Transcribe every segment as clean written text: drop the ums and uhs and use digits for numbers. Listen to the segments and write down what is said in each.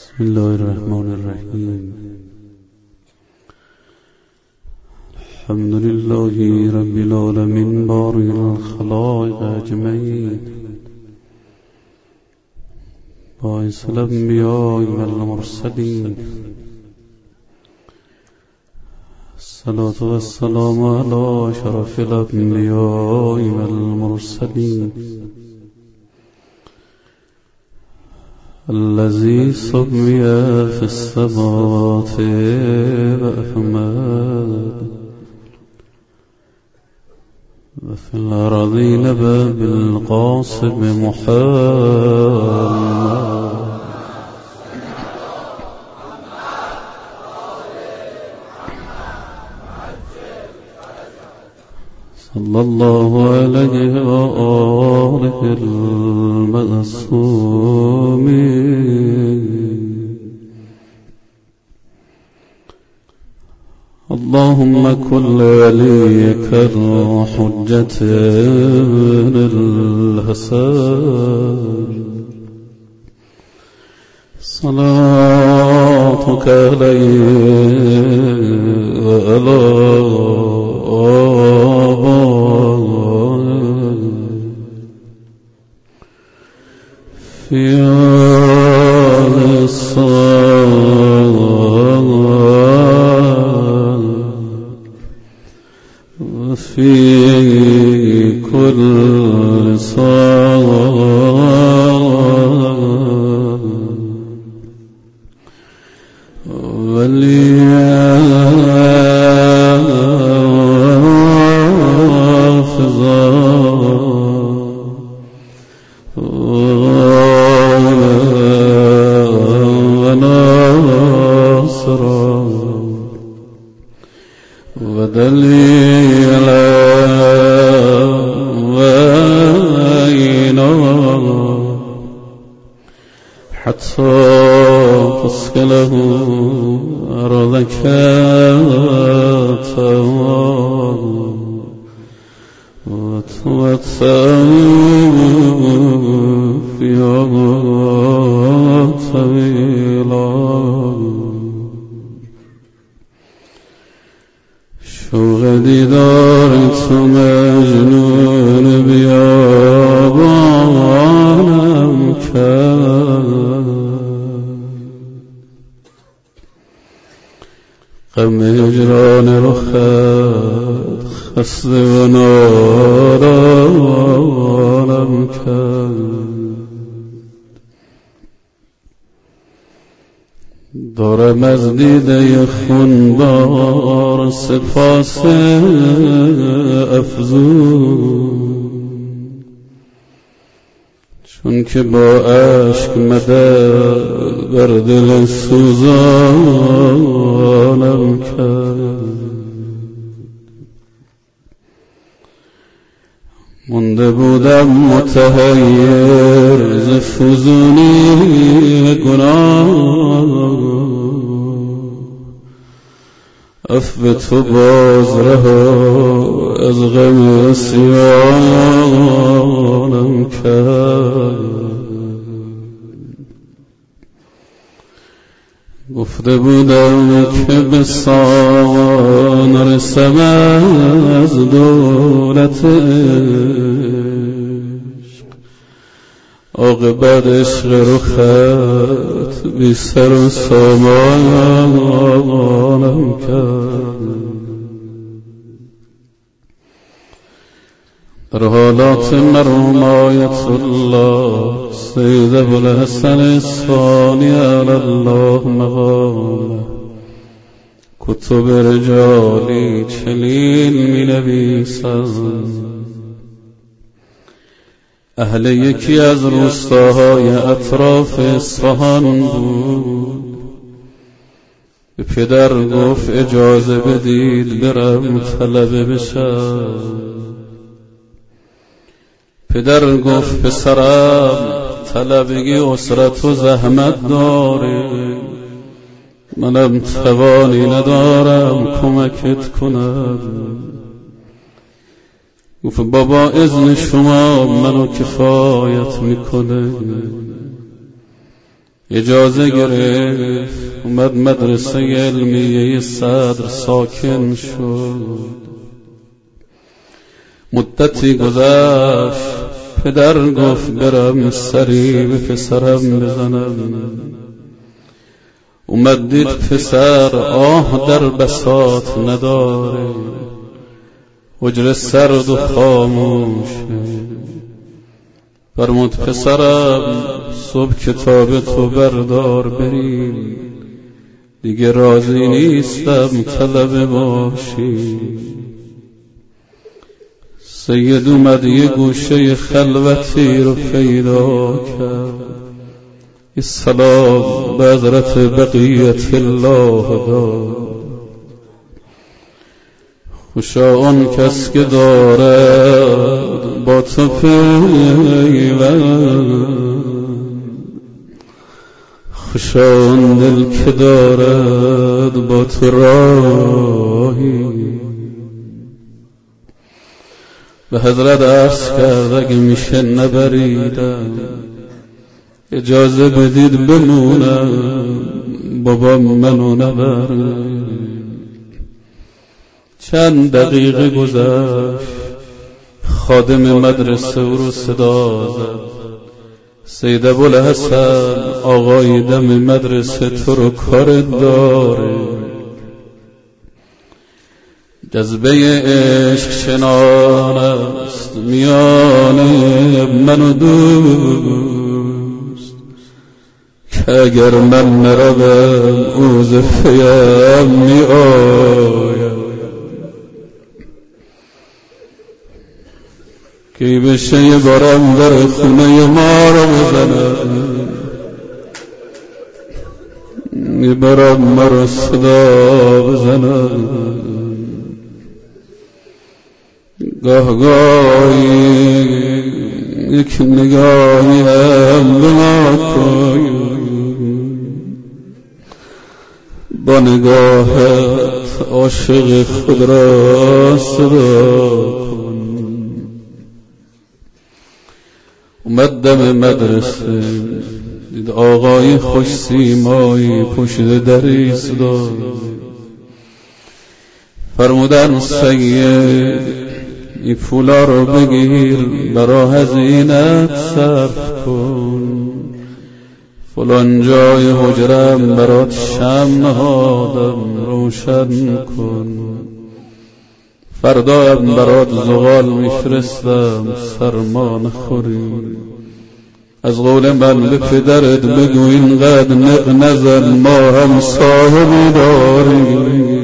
بسم الله الرحمن الرحیم. الحمد لله رب العالمین باری الخلائق اجمعین، باعث الانبیاء والمرسلین، الصلاة والسلام علی شرف الانبیاء والمرسلین الذي سمي في السماوات وأحمد وفي الأرضين بالقاسم محمد صلى الله عليه وآله المعصومين. اللهم كن وليك الحجة الحسن صلاتك عليه وعلى في الصلاة وفي كل صلاة ودليلا وعينا حتى تسكنه أرضك وتوفي طويلا. شوق دیدار تو مجنون بیابانم کرد، غم هجران رخت خسته و نالانم کرد. دارم از دیده خونبار سپاس افزون، چون که با عشق مدد بر دل سوزانم کرد. مونده بودم متحیر ز فزونی گناه، عفو تو باز رها از غم سیانم کرد. گفته بودم که به سامان رسم از دولت عشق، عاقبت عشق رخت بی سر و سامانم کرد. در حالات مرحوم آیت الله سید ابوالحسن اصفهانی علی الله مقامه کتب رجالی چنین می نویسند: اهل یکی از روستاهای اطراف اصفهان بود. به پدر گفت اجازه بدید برم طلبه بشم. پدر گفت پسرم طلبگی اسرت و زحمت داره، منم توانی ندارم کمکت کنم. گفت بابا اذن شما منو کفایت میکنه. اجازه گرفت اومد مدرسه علمیه صدر ساکن شد. مدتی گذشت، پدر گفت برم سری به پسرم بزنم. اومد دید پسر آه در بساط نداره، حجره سرد و خاموشه. فرمود پسرم صبح کتاب تو بردار بریم، دیگه راضی نیستم طلبه باشی. سید اومد یه گوشه خلوتی رو پیدا کرد، السلام به حضرت بقیت الله داد. خوشا آن کس که دارد با تو پیوند، خوشا آن دل که دارد با تو راهی. به حضرت عرض کرد اگه میشه نبریدم، اجازه بدید بمونم، بابا منو نبر. چند دقیقه گذشت، خادم مدرسه او رو صدا زد. سید ابوالحسن آقای دم مدرسه تو رو کارت داره. جذبه عشق چنان است میان من و دوست، که اگر من نروم او ز فیم می آید. کی بشه یه بارم در خونه ما رو بزنم، یه بارم ما رو صدا بزنم. گاه گاهی یک نگاهی هم به ما کن، با نگاهت عاشق خود را صدا کن. اومد دم مدرسه، دید آقای خوش سیمایی پشت در ایستاد. فرمودن سید این پولا رو بگیر برا هزینت صرف کن، فلان جای حجرم برات شمع نهادم روشن کن. فردا هم برات زغال میفرستم سرما نخوری. از قول من به پدرت بگو اینقدر نق نزن، ما هم صاحبی داریم.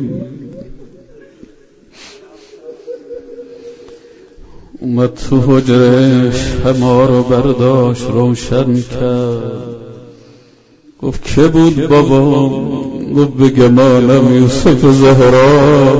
اومد تو حجرش همه رو برداشت روشن کرد. گفت که بود بابا؟ گفت به گمانم یوسف زهرا.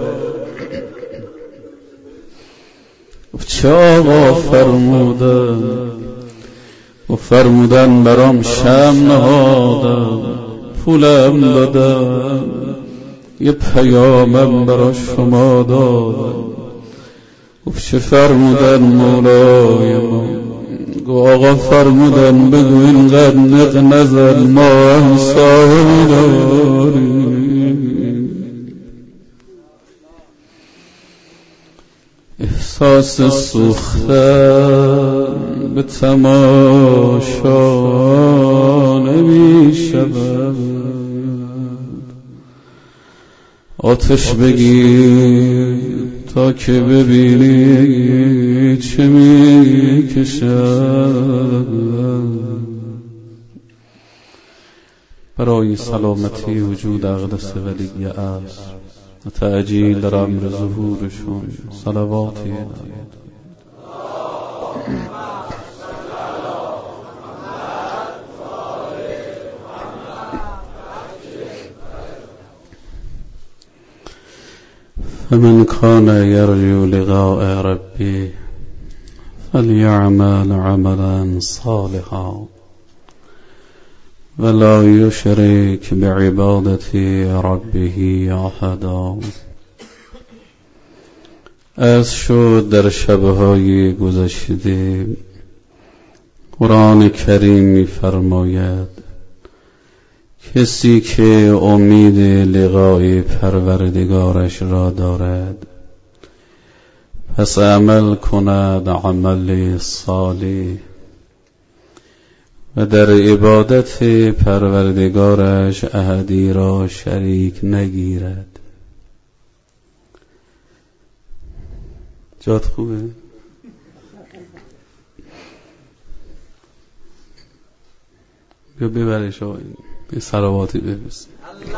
گفت چه آقا فرمودن؟ و فرمودن برام شمع نهادم، پولم دادم، یه پیامم برا شما دادم. گفت چه فرمودن مولای ما؟ گفت آقا فرمودن بگو اینقدر نق نزن، ما هم صاحب داریم. احساس سوختن به تماشا نمی شود، آتش بگیر تا که ببینی چه می کشد. برای سلامتی وجود اقدس ولی عصر و تعجیل در امر ظهورشون صلواتی عنایت. فمن كان يرجو لقاء ربه فليعمل عملا صالحا ولا يشرك بعبادة ربه أحدا. از شد در شبهای گذشته قرآن کریم می‌فرماید کسی که امید لقای پروردگارش را دارد پس عمل کند عمل صالح و در عبادت پروردگارش احدی را شریک نگیرد. جات خوبه؟ بیا ببرش آقای به صلواتی بفرست.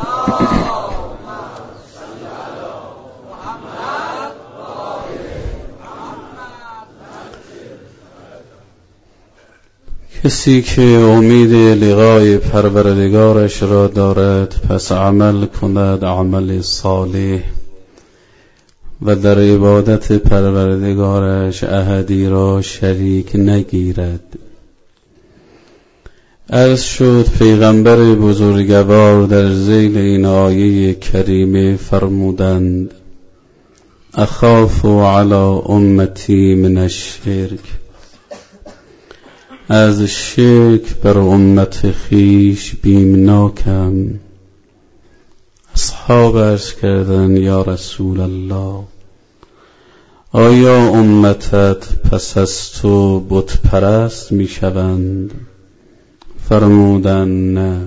کسی که امید لقای پروردگارش را دارد پس عمل کند عمل صالح و در عبادت پروردگارش احدی را شریک نگیرد. عرض شد پیغمبر بزرگوار در ذیل این آیه کریمه فرمودند اخاف علی امتی من الشرک، از شرک بر امت خیش بیمناکم. اصحاب عرض کردن یا رسول الله آیا امتت پس از تو بت پرست می شوند؟ فرمودن نه،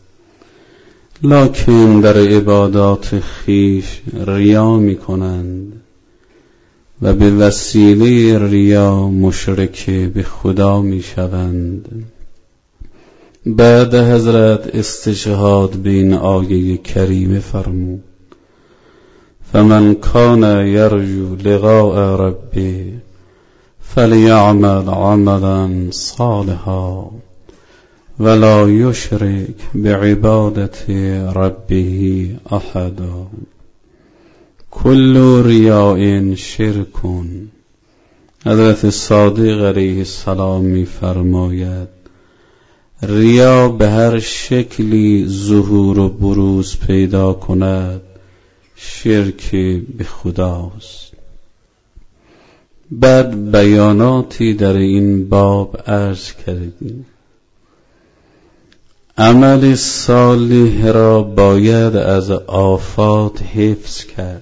لکن در عبادات خیش ریا می کنند و به وسیله ریا مشرک به خدا می شوند. بعد حضرت استشهاد به این آیه کریمه فرمود فمن کان یرجو لقاء ربه فلیعمل عملا صالحا ولا یشرک بعبادت ربه احدا. کل ریاء شرک. حضرت صادق علیه السلام می فرماید ریا به هر شکلی ظهور و بروز پیدا کند شرک به خداست. بعد بیاناتی در این باب عرض کردیم. عمل صالح را باید از آفات حفظ کرد.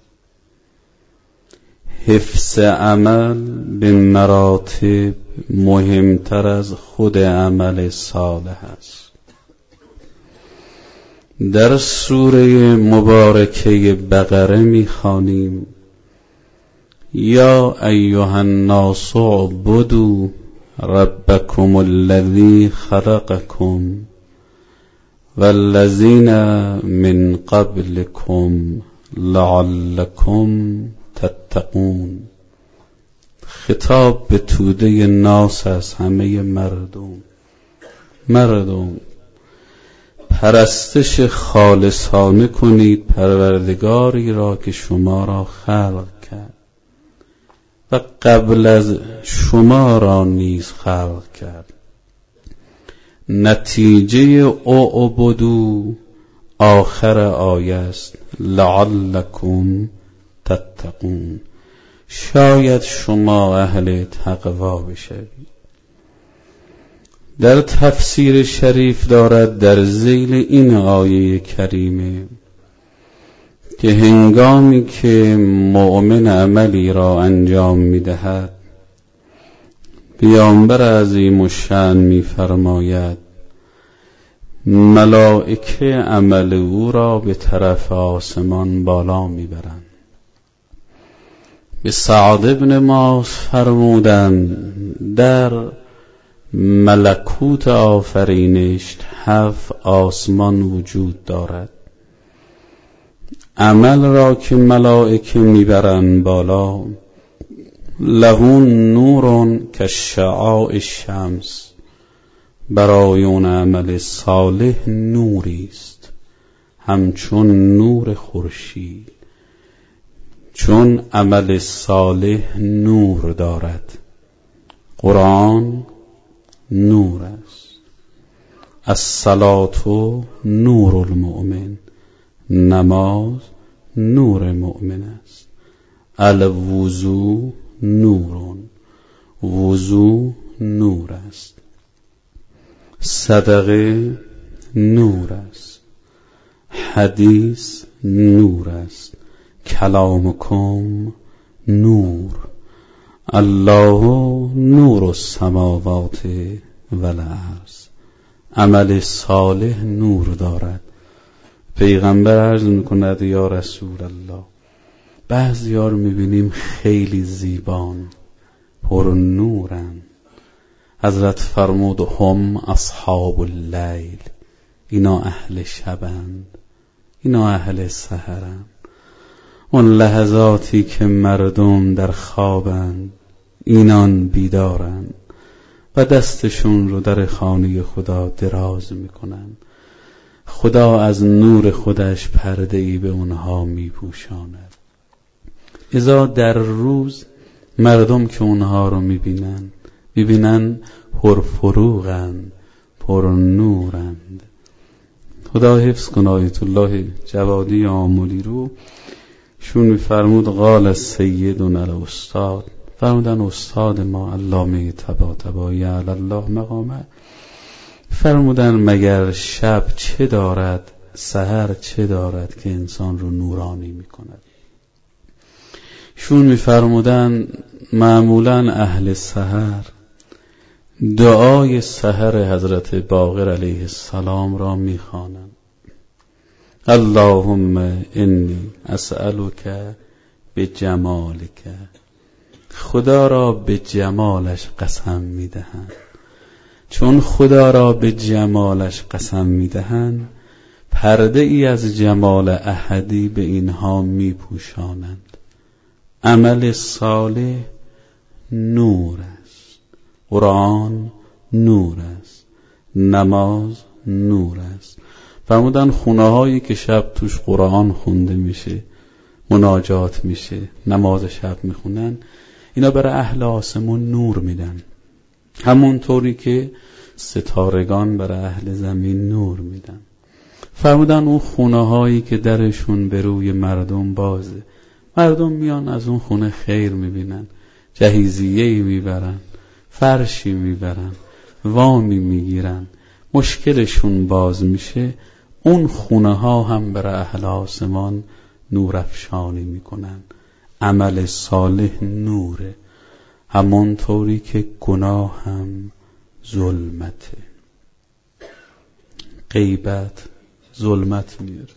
حفظ عمل به مراتب مهمتر از خود عمل صالح است. در سوره مبارکه بقره می‌خوانیم یا ایها الناس اعبدوا ربکم الذی خلقکم والذین من قبلکم لعلکم تتقون. خطاب به توده ناس از همه مردم پرستش خالصانه کنید پروردگاری را که شما را خلق کرد و قبل از شما را نیز خلق کرد. نتیجه اعبدوا آخر آیه است لعلکم تتقون، شاید شما اهل تقوا بشوید. در تفسیر شریف دارد در ذیل این آیه کریمه که هنگامی که مؤمن عملی را انجام می‌دهد پیامبر عظیم الشأن می‌فرماید ملائکه عمل او را به طرف آسمان بالا می‌برند. به سعد بن معاذ فرمودند در ملکوت آفرینش 7 آسمان وجود دارد. عمل را که ملائکه میبرند بالا له نور کشعاع الشمس، برای اون عمل صالح نوری است همچون نور خورشید. چون عمل صالح نور دارد، قرآن نور است. الصلاة نور المؤمن، نماز نور مؤمن است. الوضو نور، وضو نور است. صدقه نور است، حدیث نور است، کلامکم نور، الله نور السماوات والارض. عمل صالح نور دارد. پیغمبر عرض میکند یا رسول الله، بعضی‌ها رو میبینیم خیلی زیبان، پر نورن. حضرت فرمود هم اصحاب اللیل، اینا اهل شبند، اینا اهل سحرند. اون لحظاتی که مردم در خوابند، اینان بیدارند و دستشون رو در خانه خدا دراز میکنن. خدا از نور خودش پرده‌ای به اونها میپوشاند. اذا در روز مردم که اونها رو میبینن پرفروغند، پر نورند. خدا حفظ کن آیت الله جوادی آملی رو. شون میفرمود قال سیدنا الاستاد، فرمودن استاد ما علامه طباطبایی علی الله مقامه، فرمودن مگر شب چه دارد، سحر چه دارد که انسان رو نورانی میکند؟ شون میفرمودن معمولا اهل سحر دعای سحر حضرت باقر علیه السلام را میخوانند. اللهم انی اسألک بجمالک، خدا را به جمالش قسم میدهند. چون خدا را به جمالش قسم میدهند، پرده ای از جمال احدی به اینها میپوشانند. عمل صالح نور است، قرآن نور است، نماز نور است. فرمودن خونه هایی که شب توش قرآن خونده میشه، مناجات میشه، نماز شب میخونن، اینا برای اهل آسمون نور میدن، همونطوری که ستارگان برای اهل زمین نور میدن. فرمودن اون خونه هایی که درشون به روی مردم بازه، مردم میان از اون خونه خیر میبینن، جهیزیه‌ای میبرن، فرشی میبرن، وامی میگیرن، مشکلشون باز میشه، اون خونه ها هم برای اهل آسمان نور افشانی میکنن. عمل صالح نوره، همونطوری که گناه هم ظلمته. غیبت ظلمت میاره،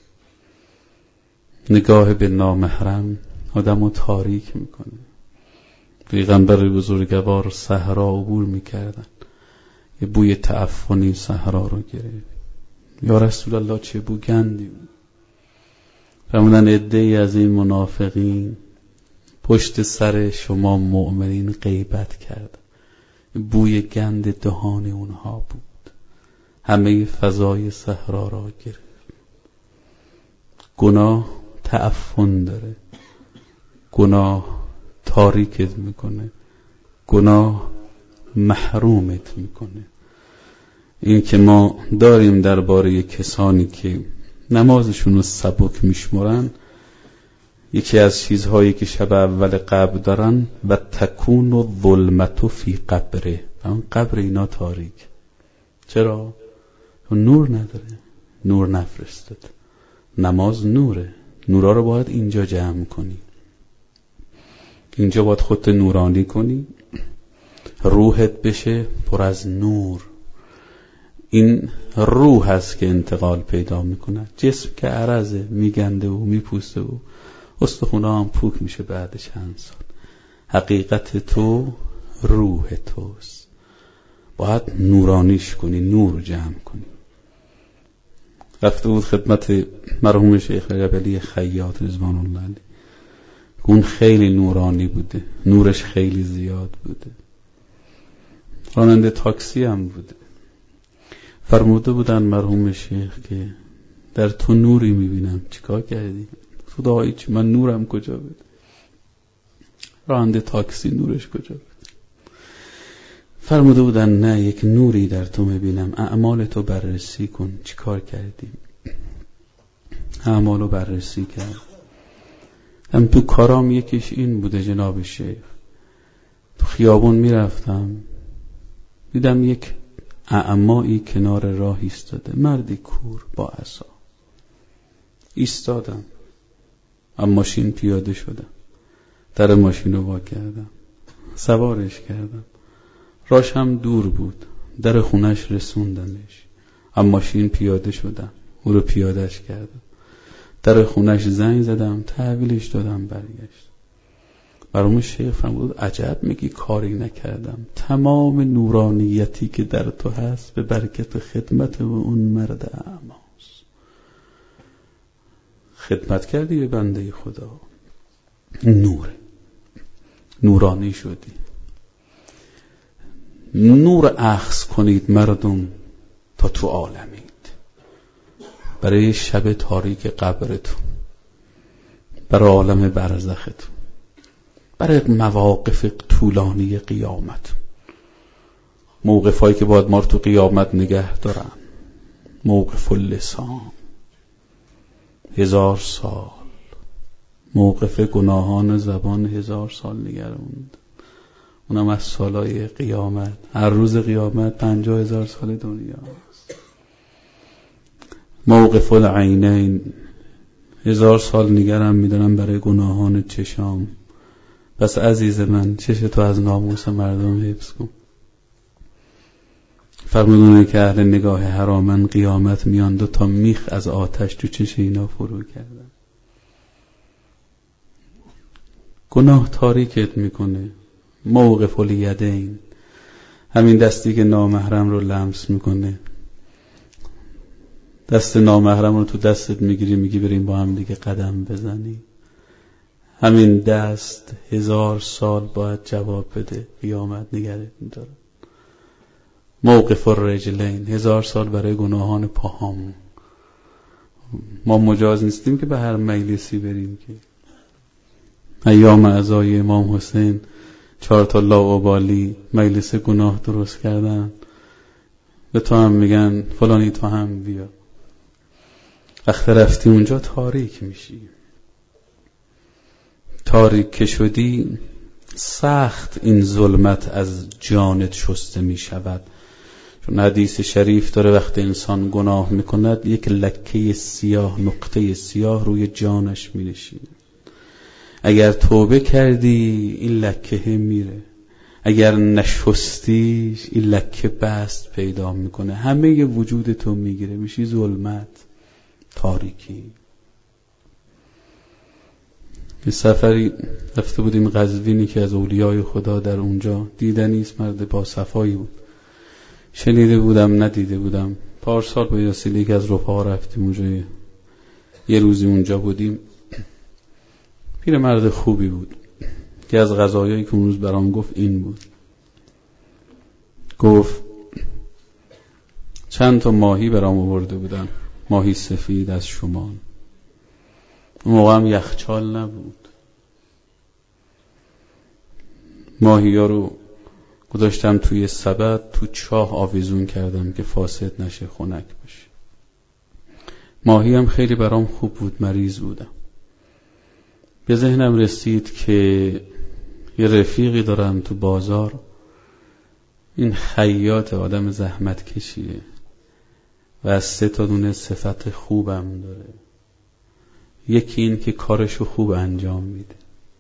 نگاه به نامحرم آدمو تاریک میکنه. پیغمبر بزرگوار صحرا عبور میکردن، یه بوی تعفنی صحرا رو گرفت. یا رسول الله چه بو گندی بود. فرمودن عده‌ای از این منافقین پشت سر شما مؤمنین غیبت کرد، بوی گند دهان اونها بود، همه فضای صحرا را گرفت. گناه تعفن داره، گناه تاریکت میکنه، گناه محرومت میکنه. این که ما داریم درباره کسانی که نمازشون رو سبک میشمرن، یکی از چیزهایی که شب اول قبر دارن و تکون و ظلمت فی قبره، اون قبر اینا تاریک. چرا؟ نور نداره، نور نفرستد. نماز نوره، نورا رو باید اینجا جمع کنی، اینجا باید خودت نورانی کنی، روحت بشه پر از نور. این روح هست که انتقال پیدا میکنه. جسم که عرضه میگنده و میپوسته و استخونه هم پوک میشه بعد چند سال. حقیقت تو روح توست، باید نورانیش کنی، نور جمع کنی. رفته بود خدمت مرحوم شیخ جبلی خیاط رضوان الله علیه، اون خیلی نورانی بوده، نورش خیلی زیاد بوده، راننده تاکسی هم بوده. فرموده بودن مرحوم شیخ که در تو نوری میبینم، چیکار کردی؟ خدایی چی، من نورم کجا بود؟ راننده تاکسی نورش کجا بود؟ فرموده بودن نه، یک نوری در تو میبینم، اعمال تو بررسی کن. چیکار کردی؟ اعمالو بررسی کرد. هم تو کارام یکیش این بوده جناب شیخ، تو خیابون میرفتم دیدم یک اعمایی کنار راه ایستاده، مردی کور با عصا. ایستادم، اما ماشین پیاده شدم، در ماشین رو وا کردم، سوارش کردم. راش هم دور بود، در خونش رسوندنش. اما ماشین پیاده شدم، او رو پیادهش کردم، در خونش زنگ زدم، تحویلش دادم، برگشت. برام شیخ فرمود عجب میگی کاری نکردم، تمام نورانیتی که در تو هست به برکت خدمت و اون مرد اعماست. خدمت کردی به بنده خدا، نورانی شدی. نور اخذ کنید مردم تا تو عالمید، برای شب تاریک قبرتون، برای عالم برزختون، برای مواقف طولانی قیامت، موقفایی که باید ما رو تو قیامت نگه دارن. موقف اللسان 1000 سال، موقف گناهان زبان 1000 سال نگرند. اونم از سالای قیامت. هر روز قیامت 50,000 سال دنیاست. موقف العینین 1000 سال نگرم میدارم برای گناهان چشام. پس عزیز من چش تو از ناموس مردم حفظ کن. فرمودونه که اهل نگاه حرامن قیامت میان 2 تا میخ از آتش تو چش اینا فرو کردن. گناه تاریکت میکنه. موقف الیدین، همین دستی که نامحرم رو لمس میکنه، دست نامحرم رو تو دستت میگیری، میگی بریم با هم دیگه قدم بزنی. همین دست 1000 سال باید جواب بده، قیامت نگرت میداره. موقف الرجلین 1000 سال برای گناهان پاهامون. ما مجاز نیستیم که به هر مجلسی بریم که ایام عزای امام حسین 4 تا لاابالی مجلس گناه درست کردن، به تو هم میگن فلانی تو هم بیا. وقتی رفتی اونجا تاریک میشی. تاریک که شدی سخت این ظلمت از جانت شسته میشود. چون حدیث شریف داره وقتی انسان گناه میکند یک لکه سیاه، نقطه سیاه روی جانش مینشینه. اگر توبه کردی این لکه میره، اگر نشستیش این لکه بست پیدا میکنه، همه وجود تو میگیره، میشی ظلمت، تاریکی. یه سفری رفته بودیم قزوینی که از اولیای خدا در اونجا دیدنیست، مرد با صفایی بود. شنیده بودم ندیده بودم. پارسال با یاسیلی که از رفاقا رفتیم اونجا، یه روزی اونجا بودیم. پیر مرد خوبی بود که از غذایایی که اون روز برام گفت این بود. گفت چند تا ماهی برام آورده بودن، ماهی سفید از شمال. اون موقع هم یخچال نبود. ماهی ها رو گذاشتم توی سبد، تو چاه آویزون کردم که فاسد نشه، خنک بشه. ماهی هم خیلی برام خوب بود، مریض بودم. به ذهنم رسید که یه رفیقی دارم تو بازار، این خیاط، آدم زحمت کشیه و از 3 تا دونه صفت خوبم داره. یکی این که کارشو خوب انجام میده،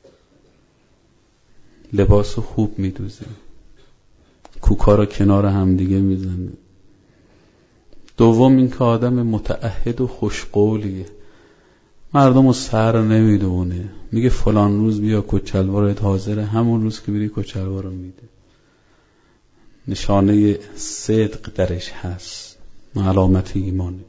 لباسو خوب میدوزه، کوکارو کنار هم دیگه میزنه. دوم این که آدم متعهد و خوشقولیه، مردمو سر نمیدونه، میگه فلان روز بیا کچلوارت حاضره، همون روز که بری کچلوارو میده. نشانه صدق درش هست، علامت ایمانه.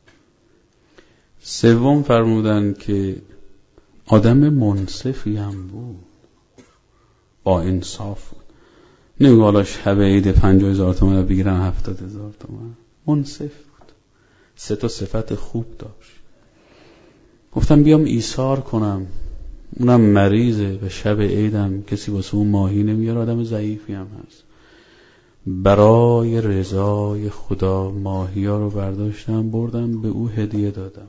سوم فرمودن که آدم منصفی هم بود، با انصاف بود. نمیگه حالا شب عید 50,000 تومان بگیرن 70,000 تومان. منصف بود. 3 تا صفت خوب داشت. گفتم بیام ایثار کنم، اونم مریضه و شب عیدم کسی واسه اون ماهی نمیاره، آدم ضعیفی هم هست. برای رضای خدا ماهی ها رو برداشتم بردم به او هدیه دادم،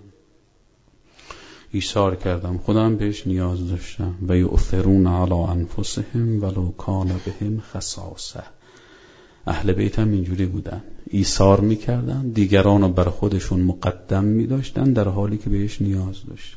ایثار کردم، خودم بهش نیاز داشتم. و یؤثرون علی انفسهم ولو کان بهم خصاصه. اهل بیت هم اینجوری بودن، ایثار میکردن، دیگران رو بر خودشون مقدم میداشتن در حالی که بهش نیاز داشت.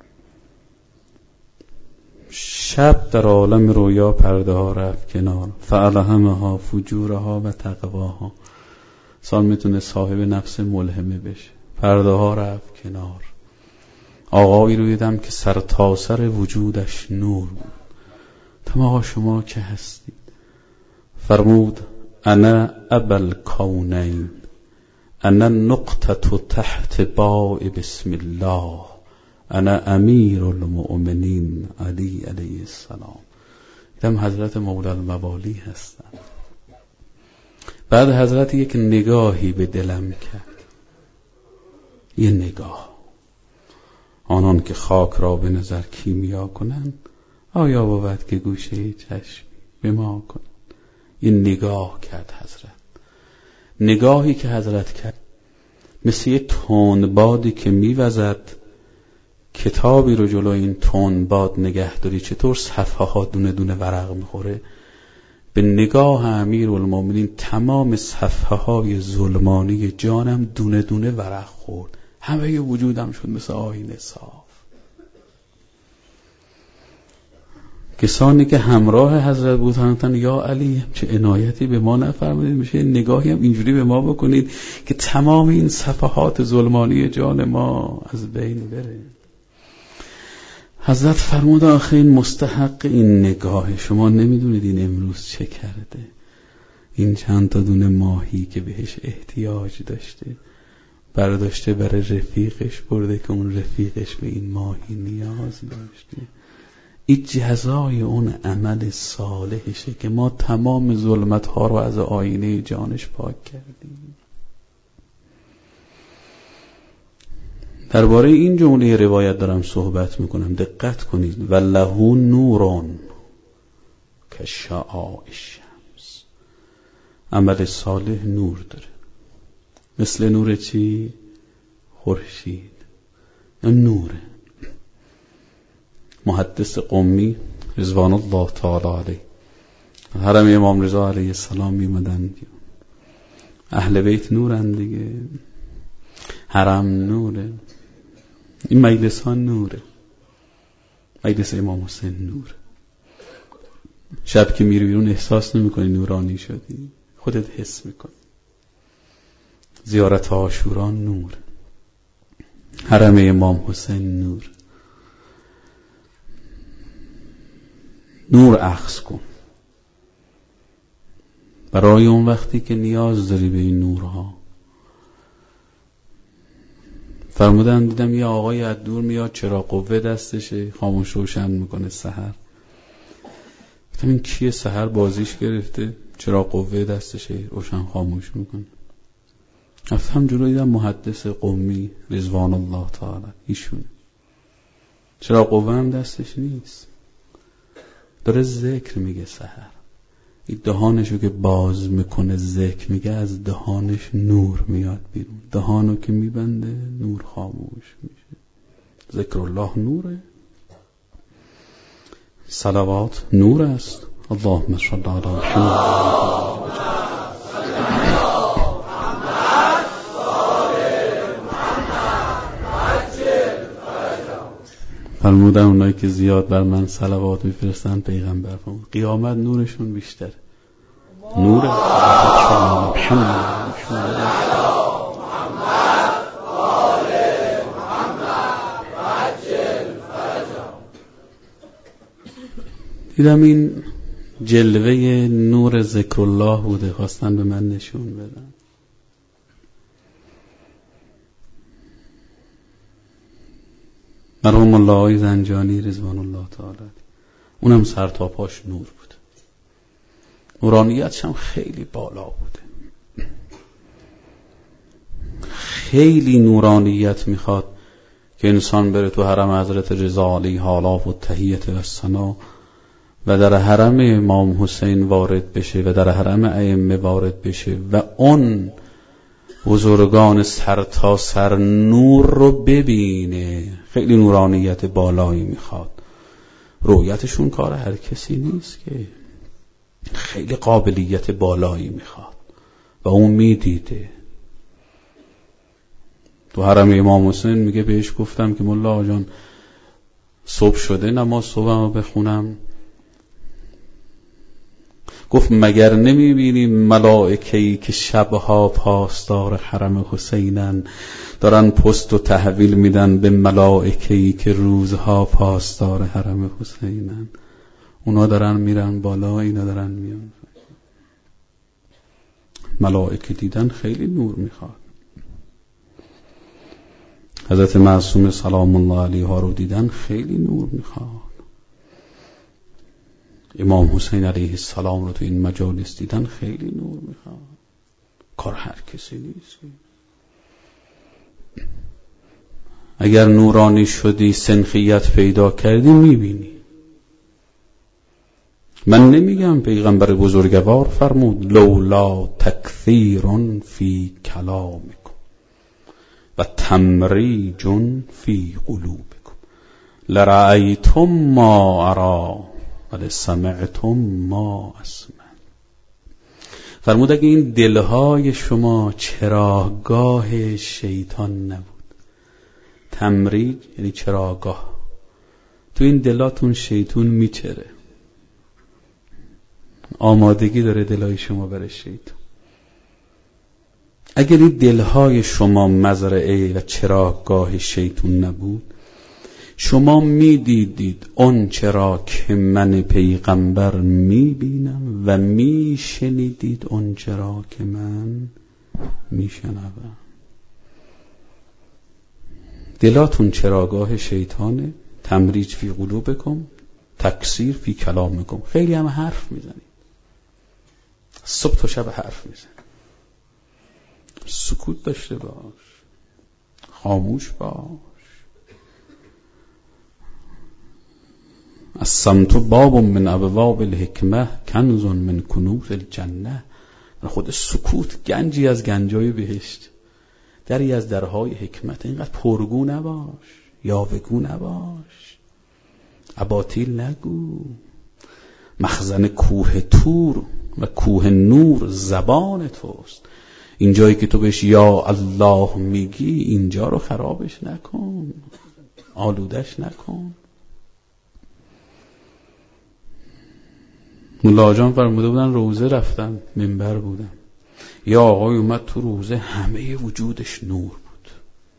شب در عالم رویا پرده ها رفت کنار، فالهمها فجورها و تقواها. انسان میتونه صاحب نفس ملهمه بشه. پرده ها رفت کنار. آقایی رو دیدم که سر تا سر وجودش نور بود. تمام شما که هستید. فرمود انا ابا الکونین، انا نقطة تحت باء بسم الله، انا امیر المؤمنین علی علیه السلام. دیدم حضرت مولی الموالی هستند. بعد حضرت یک نگاهی به دلم کرد، یه نگاه. آنان که خاک را به نظر کیمیا کنند، آیا بود که گوشه چشم به ما کنند. یه نگاه کرد حضرت. نگاهی که حضرت کرد مثل یه تندبادی که میوزد، کتابی رو جلو این تندباد نگه داری چطور صفحه ها دونه دونه ورق میخوره. به نگاه امیرالمومنین تمام صفحه های ظلمانی جانم دونه دونه ورق خورد. همه ی وجودم شد مثل آینه صاف. کسانی که همراه حضرت بودند یا علی چه عنایتی به ما نفرمودید، میشه نگاهی هم اینجوری به ما بکنید که تمام این صفحات ظلمانی جان ما از بین بره. حضرت فرمود آخه این مستحق این نگاه. شما نمیدونید این امروز چه کرده. این چند تا دونه ماهی که بهش احتیاج داشته برداشته برای رفیقش برده که اون رفیقش به این ماهی نیاز داشته. این جزای اون عمل صالحشه که ما تمام ظلمت ها رو از آینه جانش پاک کردیم. درباره این جمله روایت دارم صحبت میکنم، دقت کنید. وله نورون کشعاع الشمس. عمل صالح نور داره، مثل نور چی؟ خورشید. نوره. محدث قمی رضوان الله تعالی علیه حرم امام رضا علیه السلام میمدن. اهل بیت نورن دیگه، حرم نوره، این مجلس ها نوره، مجلس امام حسین نوره. شب که میری بیرون احساس نمیکنی نورانی شدی، خودت حس میکنی. زیارت عاشورا نور، حرم امام حسین نور. نور اخذ کن برای اون وقتی که نیاز داری به این نورها. فرمودن دیدم یه آقای از دور میاد، چراغ قوه دستشه، خاموش روشن میکنه سحر. گفتم این کیه؟ سحر بازیش گرفته، چراغ قوه دستشه، روشن خاموش میکنه. رفتم جلو دیدم محدث قمی رضوان الله تعالی ایشونه. چراغ قوه هم دستش نیست، داره ذکر میگه سحر. این دهانشو که باز میکنه ذکر میگه، از دهانش نور میاد بیرون. دهانو که میبنده نور خاموش میشه. ذکر الله نوره، صلوات نور است. اللهم صل علی محمد. فرمودن اونایی که زیاد بر من صلوات میفرستن پیغمبر فرمود قیامت نورشون بیشتر. نور محمد دیدم این جلوه نور ذکر الله بوده، خواستن به من نشون بدن. مرحوم الله زنجانی رضوان الله تعالی اونم سر تا پاش نور بود، نورانیتش هم خیلی بالا بوده. خیلی نورانیت میخواد که انسان بره تو حرم حضرت رضا علیه آلاف و تحییت و ثنا و در حرم امام حسین وارد بشه و در حرم ائمه وارد بشه و اون بزرگان سر تا سر نور رو ببینه. خیلی نورانیت بالایی میخواد. رؤیتشون کار هر کسی نیست که. خیلی قابلیت بالایی میخواد و اون میدیده. تو حرم امام حسین میگه بهش گفتم که ملا آقا جان صبح شده نماز صبحمو بخونم. گفت مگر نمیبینی ملائکه‌ای که شبها پاسدار حرم حسینن دارن پست و تحویل میدن به ملائکه‌ای که روزها پاسدار حرم حسینن؟ اونا دارن میرن بالا، اینا دارن میان. ملائکه دیدن خیلی نور میخواد. حضرت معصوم سلام الله علیها رو دیدن خیلی نور میخواد. امام حسین علیه السلام رو تو این مجالس دیدن خیلی نور میخواد. کار هر کسی نیست. اگر نورانی شدی، سنخیت پیدا کردی، میبینی. من نمیگم، پیغمبر بزرگوار فرمود لولا تکثیر فی کلامکم و تمریج فی قلوبکم لرأیتم ما ارا و لسمعتم ما اسمع. فرمود اگه این دلهای شما چراگاه شیطان نبود. تمریج یعنی چراگاه. تو این دلاتون شیطان میچره، آمادگی داره دلهای شما برای شیطان. اگر این دلهای شما مزرعه و چراگاه شیطان نبود، شما میدیدید اون چرا که من پیغمبر میبینم و میشنیدید اون چرا که من میشنوم. دلاتون چراگاه شیطانه. تمریج فی قلوبکم، تکثیر فی کلامکم. خیلی هم حرف میزنید، صبح تا شب حرف میزنید. سکوت داشته باش، خاموش باش. الصمت باب من ابواب الحکمه کنز من کنوز الجنه. خود سکوت گنجی از گنجای بهشت، دری از درهای حکمت. اینقدر پرگو نباش، یاوه‌گو نباش، اباطیل نگو. مخزن کوه طور و کوه نور زبان توست. اینجایی که تو بهش یا الله میگی، اینجا رو خرابش نکن، آلودش نکن. ملا جان فرموده بودن روزه رفتم، منبر بودم، یا آقای اومد تو روزه، همه وجودش نور بود.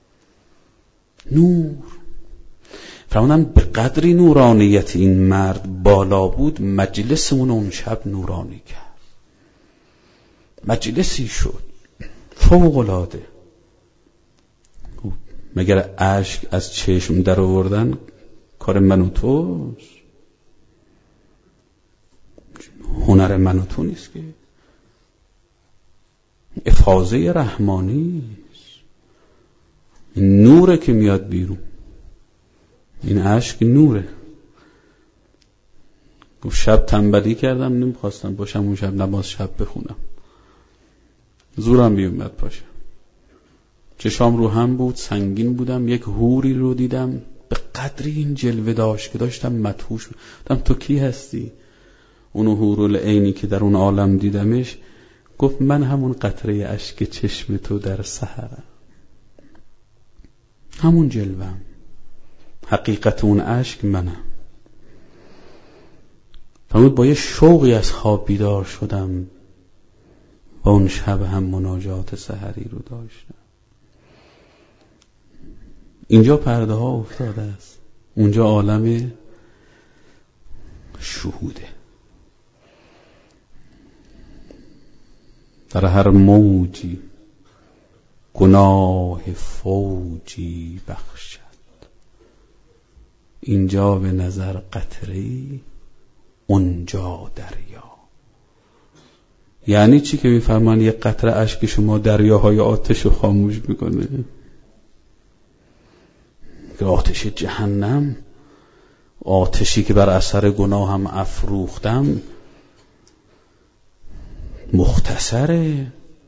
نور. فرمودن به قدری نورانیت این مرد بالا بود، مجلسمون اون شب نورانی کرد. مجلسی شد فوق‌العاده. مگر اشک از چشم در آوردن کار من و توست؟ هنر من و تو نیست که. افاضه رحمانی است. این نوره که میاد بیرون. این اشک نوره. گفت شب تنبلی کردم، نمیخواستم باشم اون شب نماز شب بخونم، زورم بیومد پاشم. چشام رو هم بود، سنگین بودم. یک حوری رو دیدم به قدری این جلوه داشت که داشتم مدهوش بودم. تو کی هستی؟ اون حورالعینی که در اون عالم دیدمش گفت من همون قطره اشک چشم تو در سحرم، همون جلوم، حقیقت اون اشک منم. فرمود با یه شوقی از خواب بیدار شدم و اون شب هم مناجات سحری رو داشتم. اینجا پرده ها افتاده است، اونجا عالم شهوده. در هر موجی گناه فوجی بخشد، اینجا به نظر قطره‌ای، اونجا دریا. یعنی چی که میفهمن یک قطره اشک شما دریاهای آتش رو خاموش میکنه؟ که آتش جهنم، آتشی که بر اثر گناه هم افروختم، مختصره.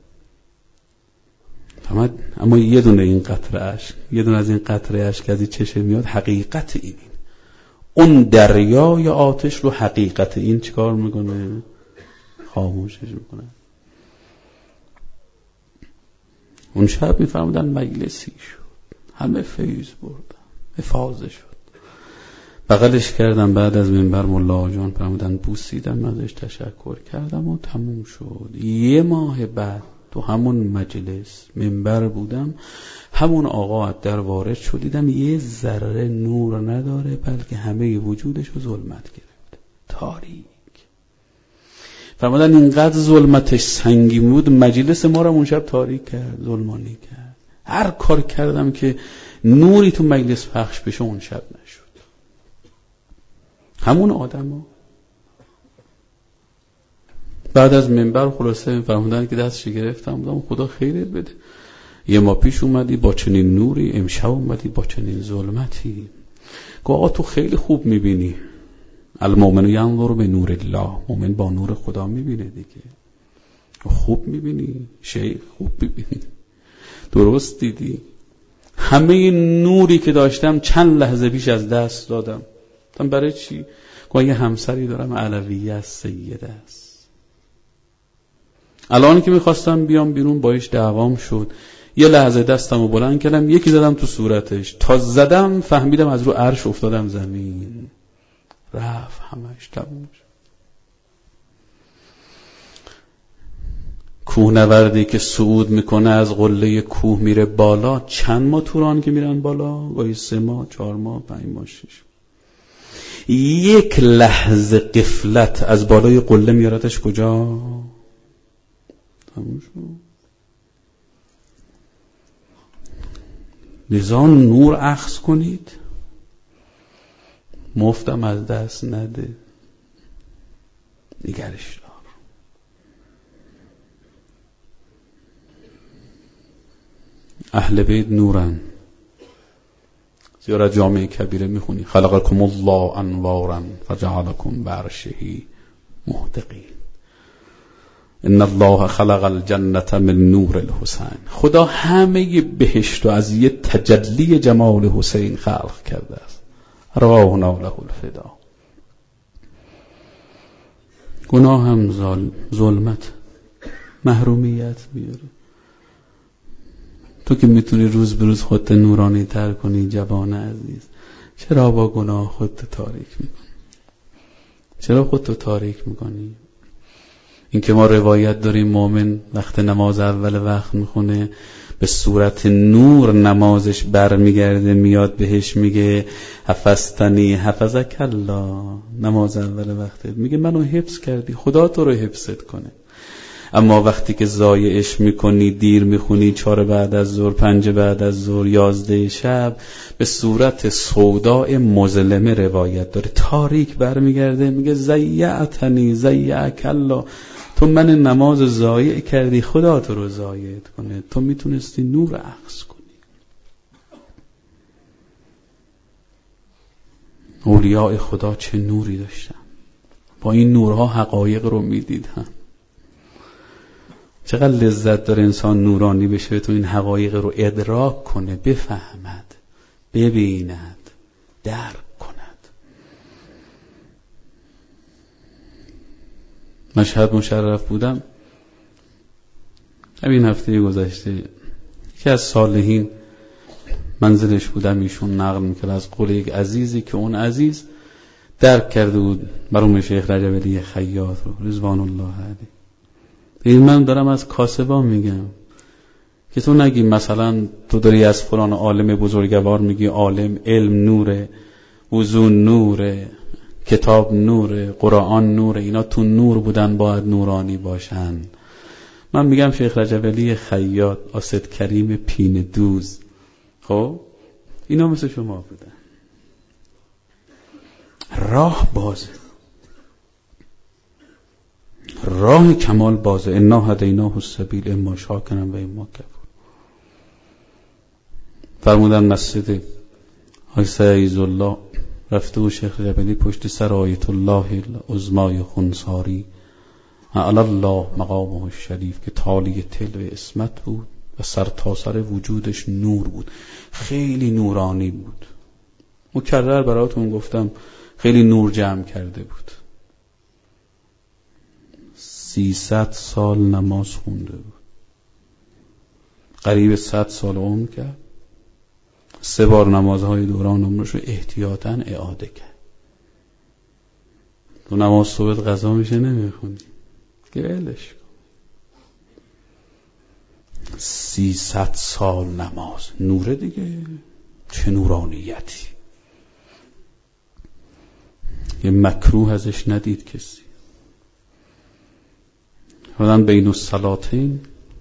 اما یه دونه این قطره اشک، یه دونه از این قطره اشک از این چشم میاد، حقیقت این. اون دریای آتش رو حقیقت این چیکار میکنه؟ خاموشش میکنن. اون شب میفرمودن مجلسی شد، همه فیض بردن، افاضه شد. بغلش کردم، بعد از منبر ملا جان فرمودن بوسیدم، ازش تشکر کردم و تموم شد. 1 ماه بعد تو همون مجلس منبر بودم، همون آقا از در وارد شد، دیدم یه ذره نور نداره، بلکه همه وجودش رو ظلمت گرفت، تاریک. فرمودن اینقدر ظلمتش سنگین بود، مجلس ما رو اون شب تاریک کرد، ظلمانی کرد. هر کار کردم که نوری تو مجلس پخش بشه، اون شب نشد. همون آدم ها بعد از منبر خلاصه فرمودن که دستش گرفتم، بودم خدا خیرت بده، 1 ماه پیش اومدی با چنین نوری، امشب اومدی با چنین ظلمتی. گفت آقا تو خیلی خوب میبینی، المؤمن ینظر به نور الله، مؤمن با نور خدا میبینه دیگه. خوب میبینی شیخ، خوب میبینی، درست دیدی. همه نوری که داشتم چند لحظه پیش از دست دادم. برای چی؟ گفت یه همسری دارم علویه است، سیده است. الان که میخواستم بیام بیرون باش دعوام شد، یه لحظه دستمو بلند کردم، یکی زدم تو صورتش، تا زدم فهمیدم از رو عرش افتادم زمین، رفت همش، تموم شد. کوهنوردی که صعود میکنه از قله کوه میره بالا، چند ماه توران که میرن بالا، گاهی 3 ماه، 4 ماه، 5 ماه، 6 ماه. 1 لحظه غفلت از بالای قله میارتش کجا؟ تموم شد. لذا نور اخذ کنید، مفتم از دست نده، نگرش دار. اهل بیت نورن. زیارت جامعه کبیره میخونی خلقکم الله انوارا فجعلکم بعرشه محتقین. ان الله خلق الجنة من نور الحسین. خدا همه بهشت رو از یه تجلی جمال حسین خلق کرده است. رواهنا له الفدا. گناه هم ظلمت، محرومیت میاره. تو که میتونی روز به روز خودت نورانی تر کنی جوان عزیز، چرا با گناه خودت تاریک میکنی؟ چرا خودت تاریک میکنی؟ این که ما روایت داریم مؤمن وقت نماز اول وقت میخونه، به صورت نور نمازش برمیگرده، میاد بهش میگه حفظتنی حفظک الله. نماز اول وقت میگه منو حفظ کردی، خدا تو رو حفظت کنه. اما وقتی که ضایعش میکنی، دیر میخونی، 4 بعد از ظهر، 5 بعد از ظهر، 11 شب، به صورت سوداء مظلمه روایت داره، تاریک برمیگرده میگه ضیعتنی ضیعک الله. تو من نماز ضایع کردی، خدا تو رو ضایع کنه. تو میتونستی نور اخذ کنی. اولیاء خدا چه نوری داشتن، با این نورها حقایق رو میدیدن. چقدر لذت داره انسان نورانی بشه، تو این حقایق رو ادراک کنه، بفهمد، ببیند، درک کند. مشهد مشرف بودم همین هفته گذشته، یکی از صالحین منزلش بودم، ایشون نقل میکرد از قول یک عزیزی که اون عزیز درک کرده بود مرحوم شیخ رجب علی خیاط رو رضوان الله علیه. این من دارم از کاسبا میگم که تو نگی مثلا تو داری از فلان عالم بزرگوار میگی عالم، علم نوره، وضو نوره، کتاب نوره، قرآن نوره، اینا تو نور بودن باید نورانی باشن. من میگم شیخ رجب علی خیاط، آسد کریم پین دوز، خب اینا مثل شما بودن. راه بازه، راه کمال بازه. انا هدیناه السبیل اما شاکرا و اما کفور. فرمودن مسجد های سعیز الله رفته و شیخ جبلی پشت سر آیت الله العظمای خنساری علی الله مقامه الشریف که تالی تلو اسمت بود و سر تا سر وجودش نور بود، خیلی نورانی بود. مکرر براتون گفتم خیلی نور جمع کرده بود. 300 سال نماز خونده بود، قریب 100 سال عمر کرد، 3 بار نمازهای دوران عمرش رو احتیاطاً اعاده کرد. تو نماز صبح قضا میشه نمیخونی که ولش کن. 300 سال نماز، نوره دیگه، چه نورانیتی. یه مکروه ازش ندید کسی. حالا بین الصلاتین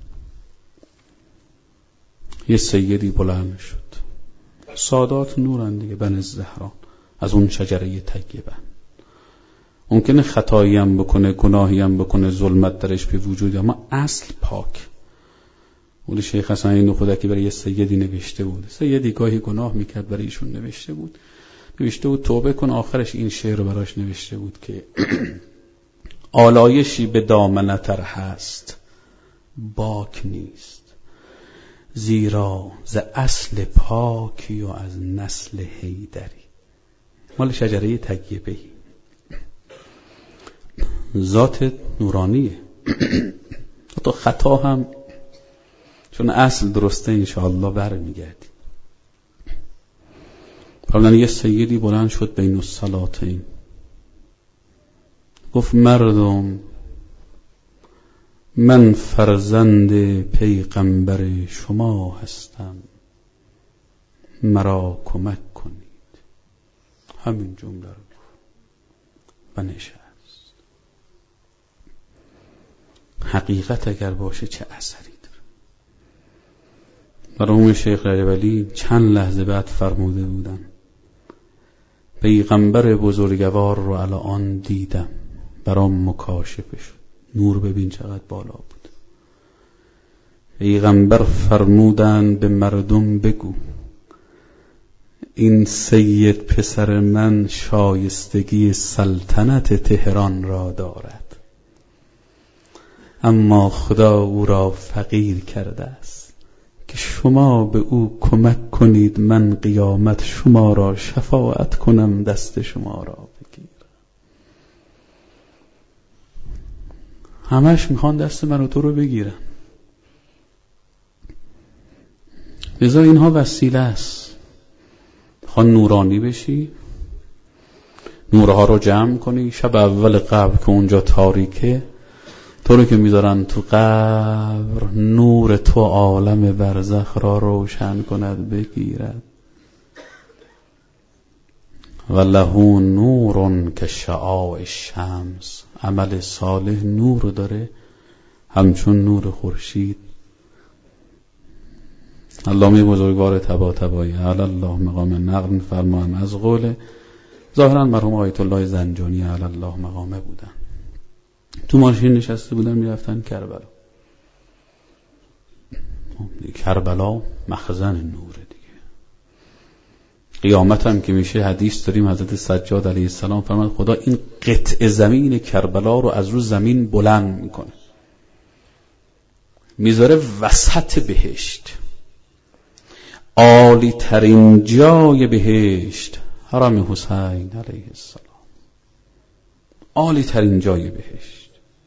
یه سیدی بلند شد، سادات نورن دیگه، بن الزهران، از اون شجره طیبه. ممکنه خطایی هم بکنه، گناهی هم بکنه، ظلمت درش به وجود، اما اصل پاک. ولی شیخ حسن این خودکی برای یه سیدی نوشته بود، سیدی گاهی گناه میکرد، برای ایشون نوشته بود توبه کن. آخرش این شعر رو براش نوشته بود که آلایشی به دامنتر هست باک نیست، زیرا ز اصل پاکی و از نسل حیدری. مال شجره طیبه، ذات نورانیه. حتی خطا هم چون اصل درسته انشاءالله برمیگردی. فرمودن یه سیدی بلند شد بین الصلاتین، گفت مردم، من فرزند پیغمبر شما هستم، مرا کمک کنید. همین جمله رو و نشست. حقیقت اگر باشه چه اثری داره. مرحوم شیخ رجب علی چند لحظه بعد فرموده بودن پیغمبر بزرگوار رو الان دیدم، برام مکاشفه شد. نور ببین چقدر بالا بود. پیغمبر فرمودن به مردم بگو این سید پسر من شایستگی سلطنت تهران را دارد، اما خدا او را فقیر کرده است که شما به او کمک کنید، من قیامت شما را شفاعت کنم، دست شما را بگیرم. همش میخوان دست من و تو رو بگیرن. لذا اینها وسیله است. میخوان نورانی بشی، نورها رو جمع کنی. شب اول قبر که اونجا تاریکه، تو رو که میذارن تو قبر، نور تو عالم برزخ را روشن کند بگیرد. و له نور که شعاع الشمس، عمل صالح نور داره همچون نور خورشید. علامه بزرگوار طباطبایی علی الله مقام نقل فرمان از قول ظاهرا مرحوم آیت الله زنجانی علی الله مقامه بودن. تو ماشین نشسته بودن میرفتن کربلا. کربلا مخزن نوره دیگه. قیامت هم که میشه حدیث داریم حضرت سجاد علیه السلام فرمود خدا این قطع زمین کربلا رو از رو زمین بلند میکنه، میذاره وسط بهشت. عالی ترین جای بهشت حرم حسین علیه السلام، عالی ترین جای بهشت.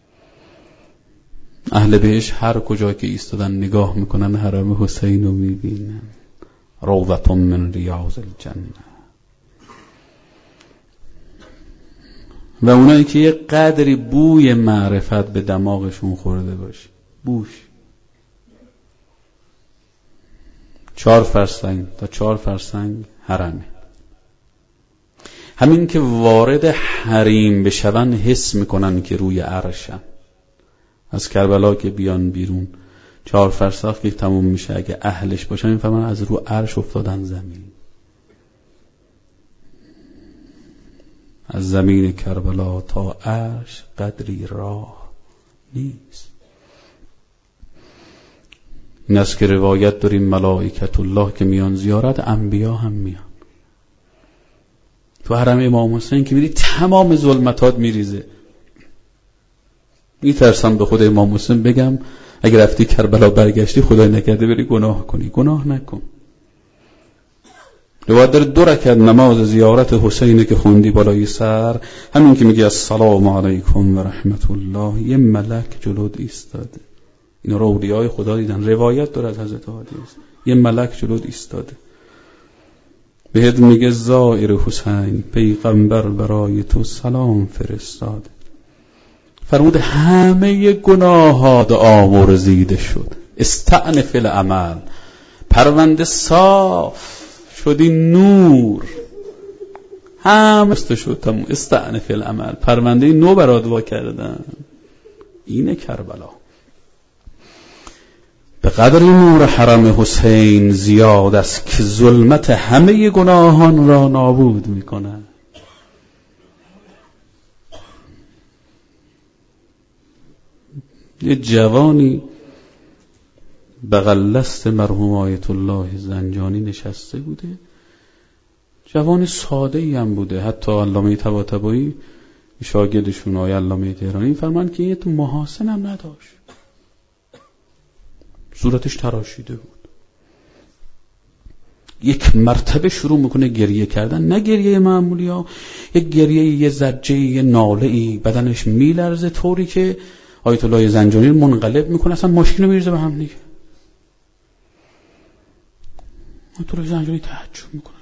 اهل بهشت هر کجا که ایستادن نگاه میکنن حرم حسین رو میبینن، روضة من ریاض الجنه. و اونایی که یه قدری بوی معرفت به دماغشون خورده باشه، بوش 4 فرسنگ تا 4 فرسنگ حرمه. همین که وارد حریم بشون حس میکنن که روی عرشن. از کربلا که بیان بیرون 4 فرسخ که تموم میشه، اگه اهلش باشن میفهمن از رو عرش افتادن زمین. از زمین کربلا تا عرش قدری راه نیست. این است که روایت داریم ملائکت الله که میان زیارت، انبیا هم میان. تو حرم امام حسین که میری تمام ظلمتات میریزه. میترسم به خود امام حسین بگم اگر رفتی کربلا برگشتی خدای نکرده بری گناه کنی. گناه نکن. روایت داره 2 رکعت نماز زیارت حسینه که خوندی بالای سر، همین که میگی السلام علیکم و رحمت الله، یه ملک جلوت ایستاده. اینا رو اولیای خدا دیدن. روایت داره از حضرت هادی است، یه ملک جلوت ایستاده بهت میگه زائر حسین، پیغمبر برای تو سلام فرستاده. فرمود همه گناهات آمرزیده شد، استأنف العمل، پرونده صاف شدی نور، همه است شد تموم. استأنف العمل، پرونده نو برات وا کردن. اینه کربلا. به قدر نور حرم حسین زیاد است که ظلمت همه گناهان را نابود میکنه. یه جوانی بغل دست مرحوم آیت الله زنجانی نشسته بوده، جوان ساده ای هم بوده. حتی علامه طباطبایی شاگردشون آقای علامه تهرانی فرمان که یه تو محاسن هم نداشت، صورتش تراشیده بود. یک مرتبه شروع میکنه گریه کردن، نه گریه معمولی ها، یک گریه، یه زجه، یه ناله ای، بدنش میلرزه طوری که آیت الله زنجانی منقلب میکنه، اصلا ماشین رو میریزه به هم دیگه. آیت الله زنجانی تعجب میکنن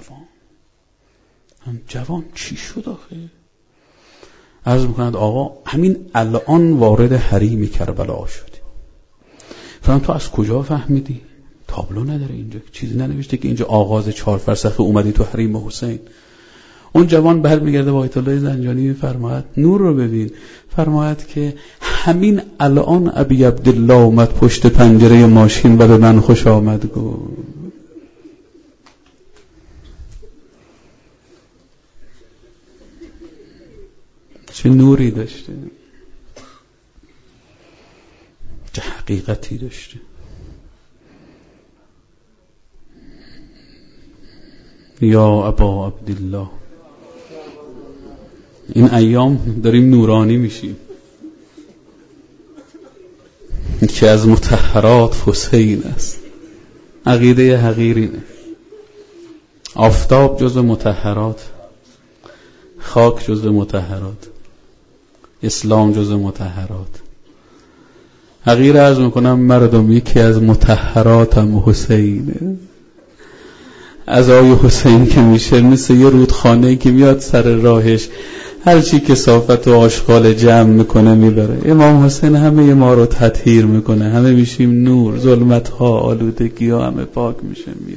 این جوان چی شد آخه؟ عرض میکنند آقا همین الان وارد حریم کربلا شدی. فرام تو از کجا فهمیدی؟ تابلو نداره اینجا، چیزی ننوشته که اینجا آغاز 4 فرسخ اومدی تو حریم حسین. اون جوان برمیگرده با آیت الله زنجانی میفرماید نور رو ببین، فرماید که همین الان ابی عبدالله اومد پشت پنجره ماشین و به من خوش آمد گفت. چه نوری داشته، چه حقیقتی داشته. یا ابا عبدالله، این ایام داریم نورانی میشیم که از مطهرات حسین است. عقیده حقیرینه. آفتاب جزء مطهرات، خاک جزء مطهرات، اسلام جزء مطهرات. حقیر عرض میکنم مردم، یکی از مطهرات هم حسینه. از آی حسین که میشه مثل یه رودخانه که میاد سر راهش هر چی کثافت و آشغال جمع میکنه میبره. امام حسین همه ما رو تطهیر میکنه، همه میشیم نور، ظلمت ها، آلودگی ها همه پاک میشه میره.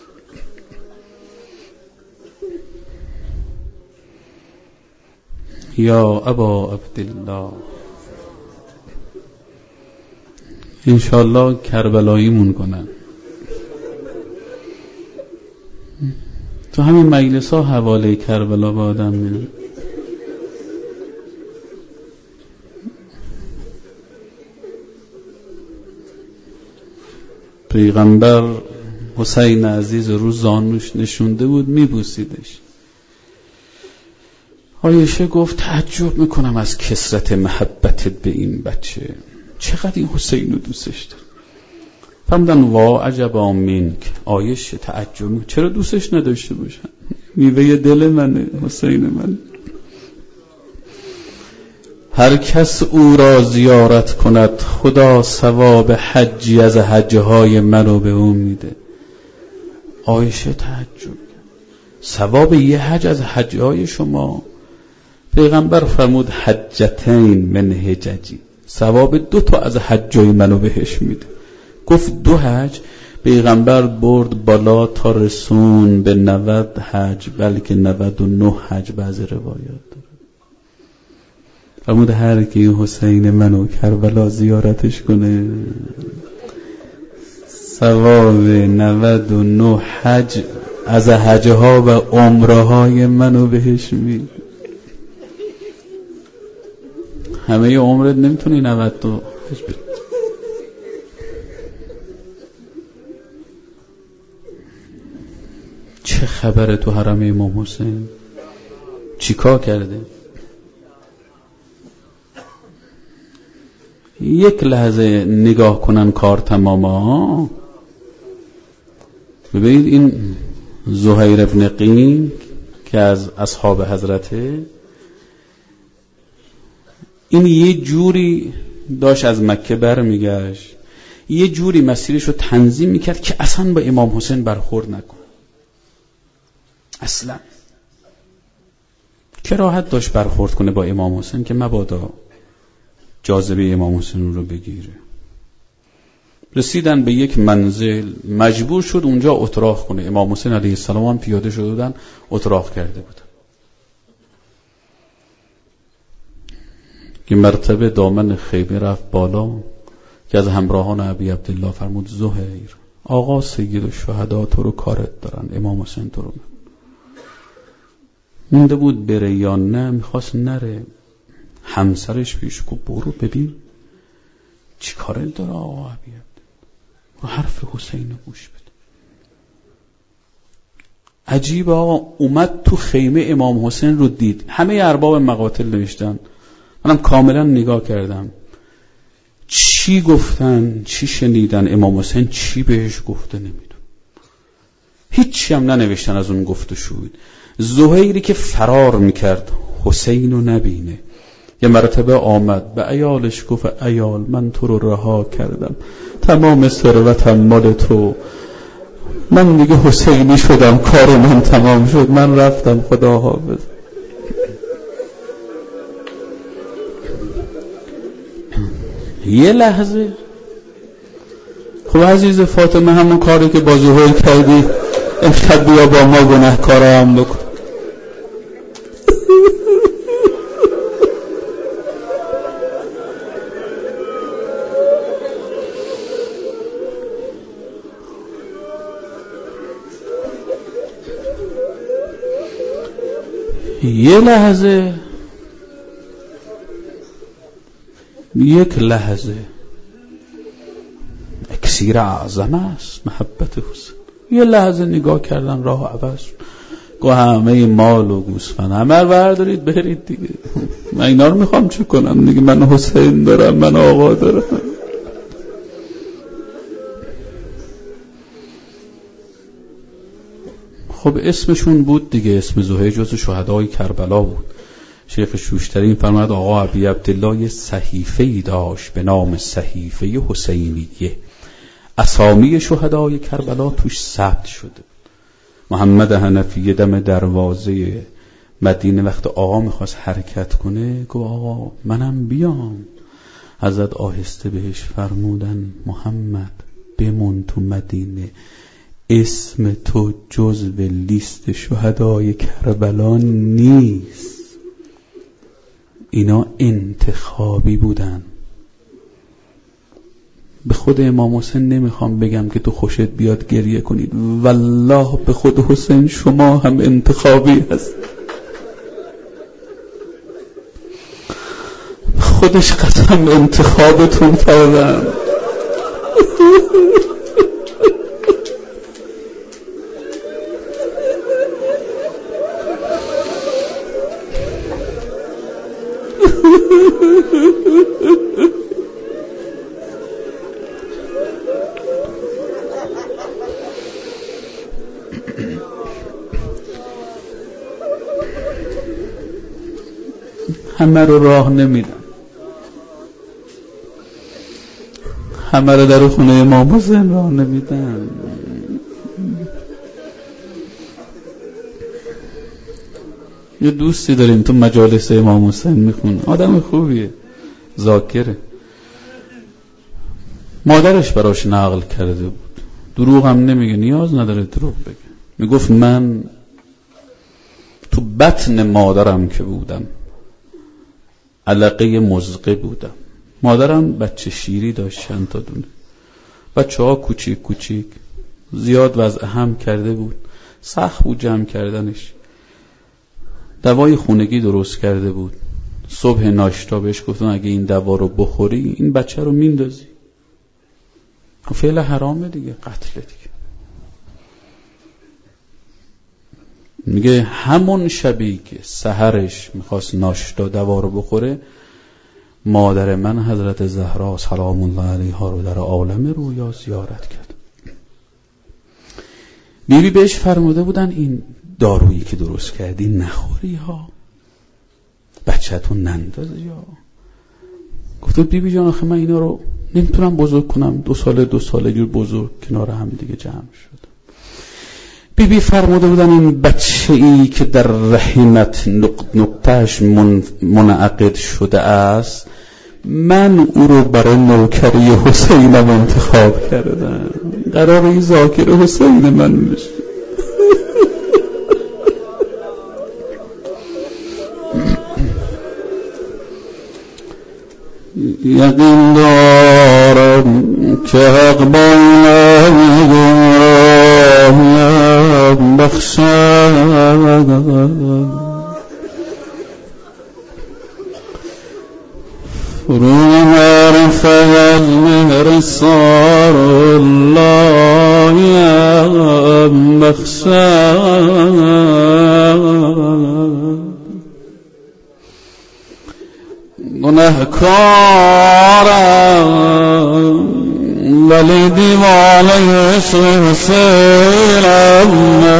یا ابا عبدالله، انشالله کربلاییمون کنن. تو همین مجلس ها حواله کربلا با آدم میرن. پیغمبر حسین عزیز رو زانوش نشونده بود، میبوسیدش. عایشه گفت تعجب میکنم از کثرت محبتت به این بچه، چقدر این حسین رو دوستش داره. فرمودن وا عجبا منک، عایشه تعجب، چرا دوستش نداشته باشن؟ میوه دل منه حسین من. هر کس او را زیارت کند خدا ثواب حجی از حجهای منو به اون میده. عایشه تعجب، ثواب یه حج از حجهای شما؟ پیغمبر فرمود حجتین من حججی، ثواب 2 تا از حجای منو بهش میده. گفت 2 حج؟ پیغمبر برد بالا تا رسون به 90 حج، بلکه 99 حج بعضی روایات داره. فرمود هر کی حسین منو کربلا زیارتش کنه ثواب 99 حج از حجها و عمره های منو بهش میده. همه عمرت نمیتونی 92 حج بدی. چه خبره تو حرم امام حسین؟ چیکار کرده؟ یک لحظه نگاه کنن کار تمامه ها. ببینید این زهیر ابن قین که از اصحاب حضرته، این یه جوری داشت از مکه برمیگشت، یه جوری مسیرش رو تنظیم میکرد که اصلا با امام حسین برخورد نکنه. اصلا کراهت داشت برخورد کنه با امام حسین که مبادا جاذبه امام حسین رو بگیره. رسیدن به یک منزل، مجبور شد اونجا اتراق کنه. امام حسین علیه السلام هم پیاده شده بودن، اتراق کرده بودن. که مرتبه دامن خیمه رفت بالا که از همراهان ابی عبدالله فرمود زهیر، آقا سید الشهدا تو رو کارت دارن، امام حسین تو رو مونده بود بره یا نه، میخواست نره. همسرش پیش کو برو ببین چی کارت داره آقا ابی عبدالله، رو حرف حسین گوش بده. عجیب آقا، اومد تو خیمه امام حسین رو دید. همه ارباب مقاتل نوشتن، منم کاملا نگاه کردم چی گفتن، چی شنیدن، امام حسین چی بهش گفته نمیدون، هیچی هم ننوشتن از اون گفت و شود. زهیری که فرار میکرد حسین رو نبینه، یه مرتبه آمد به عیالش گفت عیال من تو رو رها کردم، تمام ثروتم مال تو، من دیگه حسینی شدم، کار من تمام شد، من رفتم، خدا حافظ. یه لحظه خب عزیز فاطمه، همون کاری که با زهیر کردی امشب بیا با ما گناهکارا هم بکن. یه لحظه، یک لحظه اکسیر اعظم است محبت حسین. یه لحظه نگاه کردن راه عوض، گو همه مال و گوسفند همه رو بردارید برید دیگه، من اینا رو میخوام چه کنم دیگه، من حسین دارم، من آقا دارم. خب اسمشون بود دیگه، اسم زهیر جزو شهدای کربلا بود. شیخ شوشتری فرمود آقا ابی عبدالله یه صحیفه‌ای داشت به نام صحیفه حسینیه، اسامی شهدای کربلا توش ثبت شده. محمد حنفی دم دروازه مدینه وقت آقا میخواست حرکت کنه گفت آقا منم بیام. حضرت آهسته بهش فرمودن محمد بمون تو مدینه، اسم تو جزو لیست شهدای کربلا نیست، اینا انتخابی بودن. به خود امام حسین نمیخوام بگم که تو خوشت بیاد گریه کنید، والله به خود حسین شما هم انتخابی هست، خودش قسم انتخابتون کردن. همه رو راه نمیدن، همه رو در خونه امام حسین راه نمیدن. یه دوستی داریم تو مجالس امام حسین میخونه، آدم خوبیه، ذاکره. مادرش براش نقل کرده بود، دروغ هم نمیگه، نیاز نداره دروغ بگه. میگفت من تو بطن مادرم که بودم علقه مزقه بودم، مادرم بچه شیری داشت چند تا دونه، بچه ها کوچیک کوچیک، زیاد وضع هم کرده بود، سخت بود جمع کردنش. دوای خونگی درست کرده بود، صبح ناشتا بهش گفتن اگه این دوا رو بخوری این بچه رو میندازی، فعل حرامه دیگه، قتل دیگه. میگه همون شبی که سحرش میخواست ناشتا دوا رو بخوره، مادر من حضرت زهرا سلام الله علیها رو در عالم رویا زیارت کرد. بیبی بهش فرموده بودن این دارویی که درست کردی نخوری ها، بچه‌تون نندازی ها. گفته بیبی جان آخه من اینا رو نمیتونم بزرگ کنم، 2 ساله جور بزرگ کنار هم دیگه جمع شد. بیبی فرموده بودن این بچه ای که در رحمت نقطهش منعقد شده است، من او رو برای نوکری حسینم انتخاب کردم، قرار این ذاکر حسین من بشه. یقین دارم که حق باید بخشد، روی معرفت از مهر سار الله بخشد. گناهکارم ولی دیوانه عشق حسینم،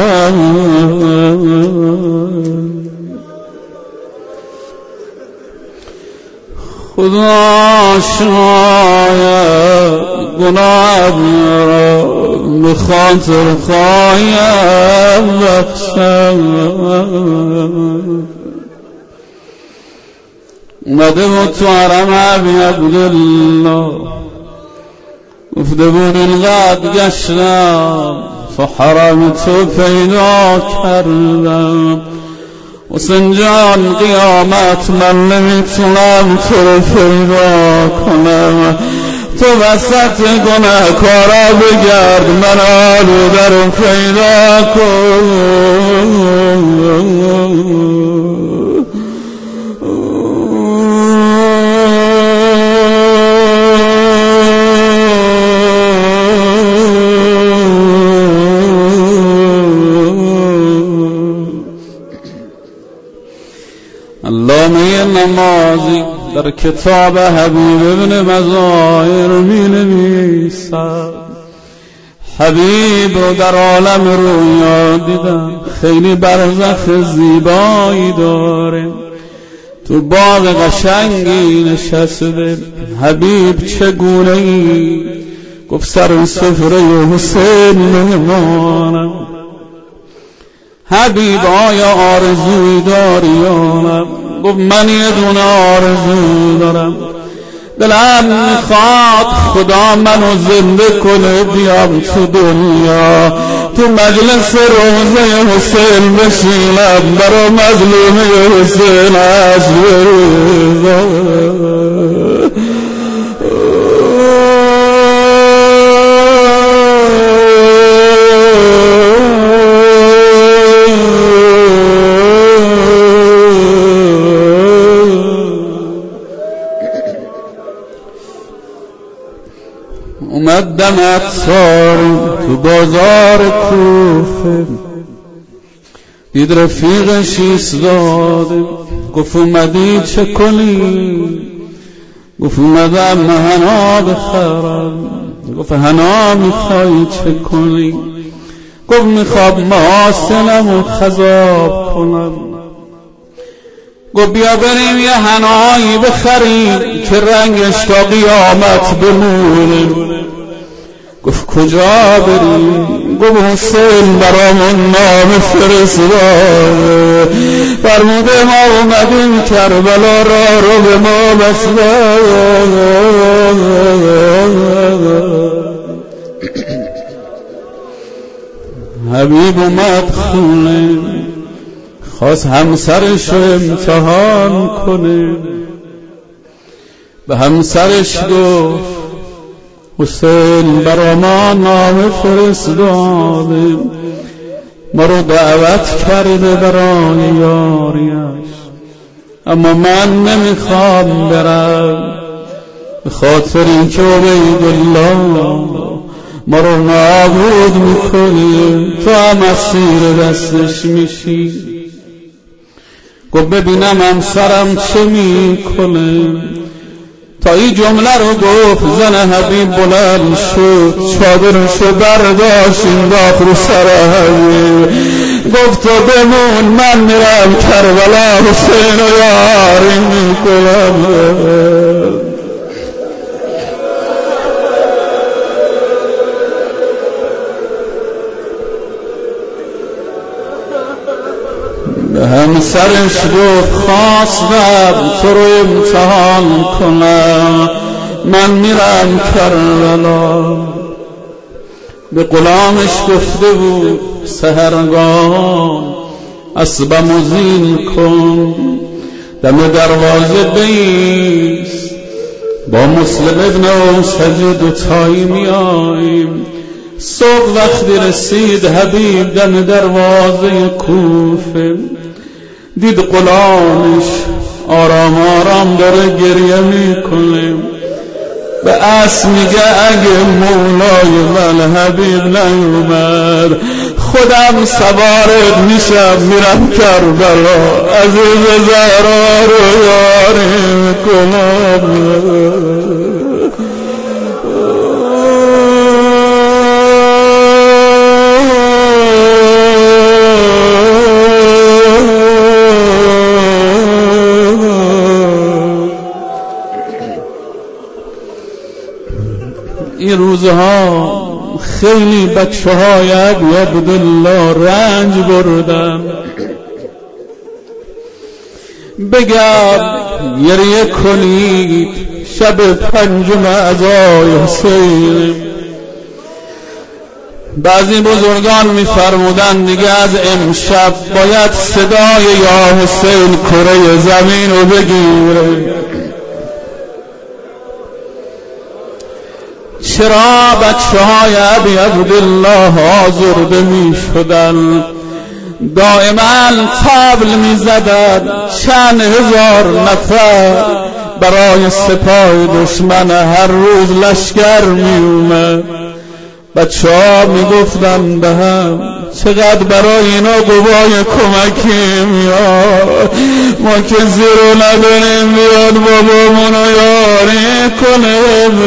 خدا شاید گناه را به خاطر خواهیم بخشد. اومده بود تو حرم ابی عبدالله، گفته بود اینقدر گشتم تو حرم تو پیدا کردم، حسین جان قیامت من نمیتونم تو رو پیدا کنم، تو وسط گناهکارا بگرد من آلوده رو پیدا کن. علامه نمازی در کتاب حبیب ابن مظاهر می نویسد حبیب رو در عالم رویا دیدم، خیلی برزخ زیبایی داره، تو باغ قشنگی نشسته. حبیب چگونه ای؟ گفت سر سفره حسین میمانم. حبیب آیا آرزوی داری آنم؟ گفت من یه دونه آرزو دارم، دلم میخواد خدا منو زنده کنه بیام تو دنیا، تو مجلس روضه حسین بشینم برا مظلوم حسین عشق بریزم. اومدم اتسار تو بازار کوفه، دید رفیقش ایستاده، گفت اومدی چه کنی؟ گفت اومدم حنا بخرم. گفت حنا میخوای چه کنی؟ گفت میخوام محاسنم و خضاب کنم. گفت بیا بریم یه حنایی بخریم که رنگش تا قیامت بمونه. گفت کجا بریم؟ گفت حسین برامون نام فرستاده، فرموده ما اومدیم کربلا را رو به ما بسته. حبیب اومد خونه، خواست همسرش رو امتحان کنه، به همسرش گفت حسین برا ما نام فرستاده، ما رو دعوت کرده برای یاریش، اما من نمیخوام برم، به خاطر اینکه عبیدالله ما رو نابود میکنه، تو هم اسیر دستش میشی. گفت ببینم همسرم چه میکنه. تا این جمله رو گفت زن حبیب بلند شد، چادرشو برداشت انداخت رو سر حبیب، گفت تو بمون من میرم کربلا حسین و یاری میکنم. به همسرش گفت خواستم تو رو امتحان کنم، من میرم کربلا. به غلامش گفته بود سحرگاه اسبم و زین کن، دم دروازه بیست، با مسلم ابن اوسج دوتایی میاییم. صبح وقتی رسید حبیب دم دروازه کوفه، دید غلامش آرام آرام داره گریه میکنه. به اسب میگه اگه مولای من حبیب نیومد خودم سوارت میشم میرم کربلا، عزیز زهرا رو یاری میکنم. این روزها خیلی بچه های ابی عبدالله رنج بردن. بگم گریه کنید شب پنجم عزای حسین. بعضی بزرگان می‌فرمودند دیگه از امشب باید صدای یا حسین کره زمین رو بگیره. چرا بچه های ابی عبدالله آزرده می شدن، دائما طبل می زدن، چند هزار نفر برای سپاه دشمن هر روز لشکر می اومد. بچه ها می گفتن به هم چقدر برای اینا قوای کمکی میاد، ما که زیرو نداریم بیاد بابامونو یاری کنه.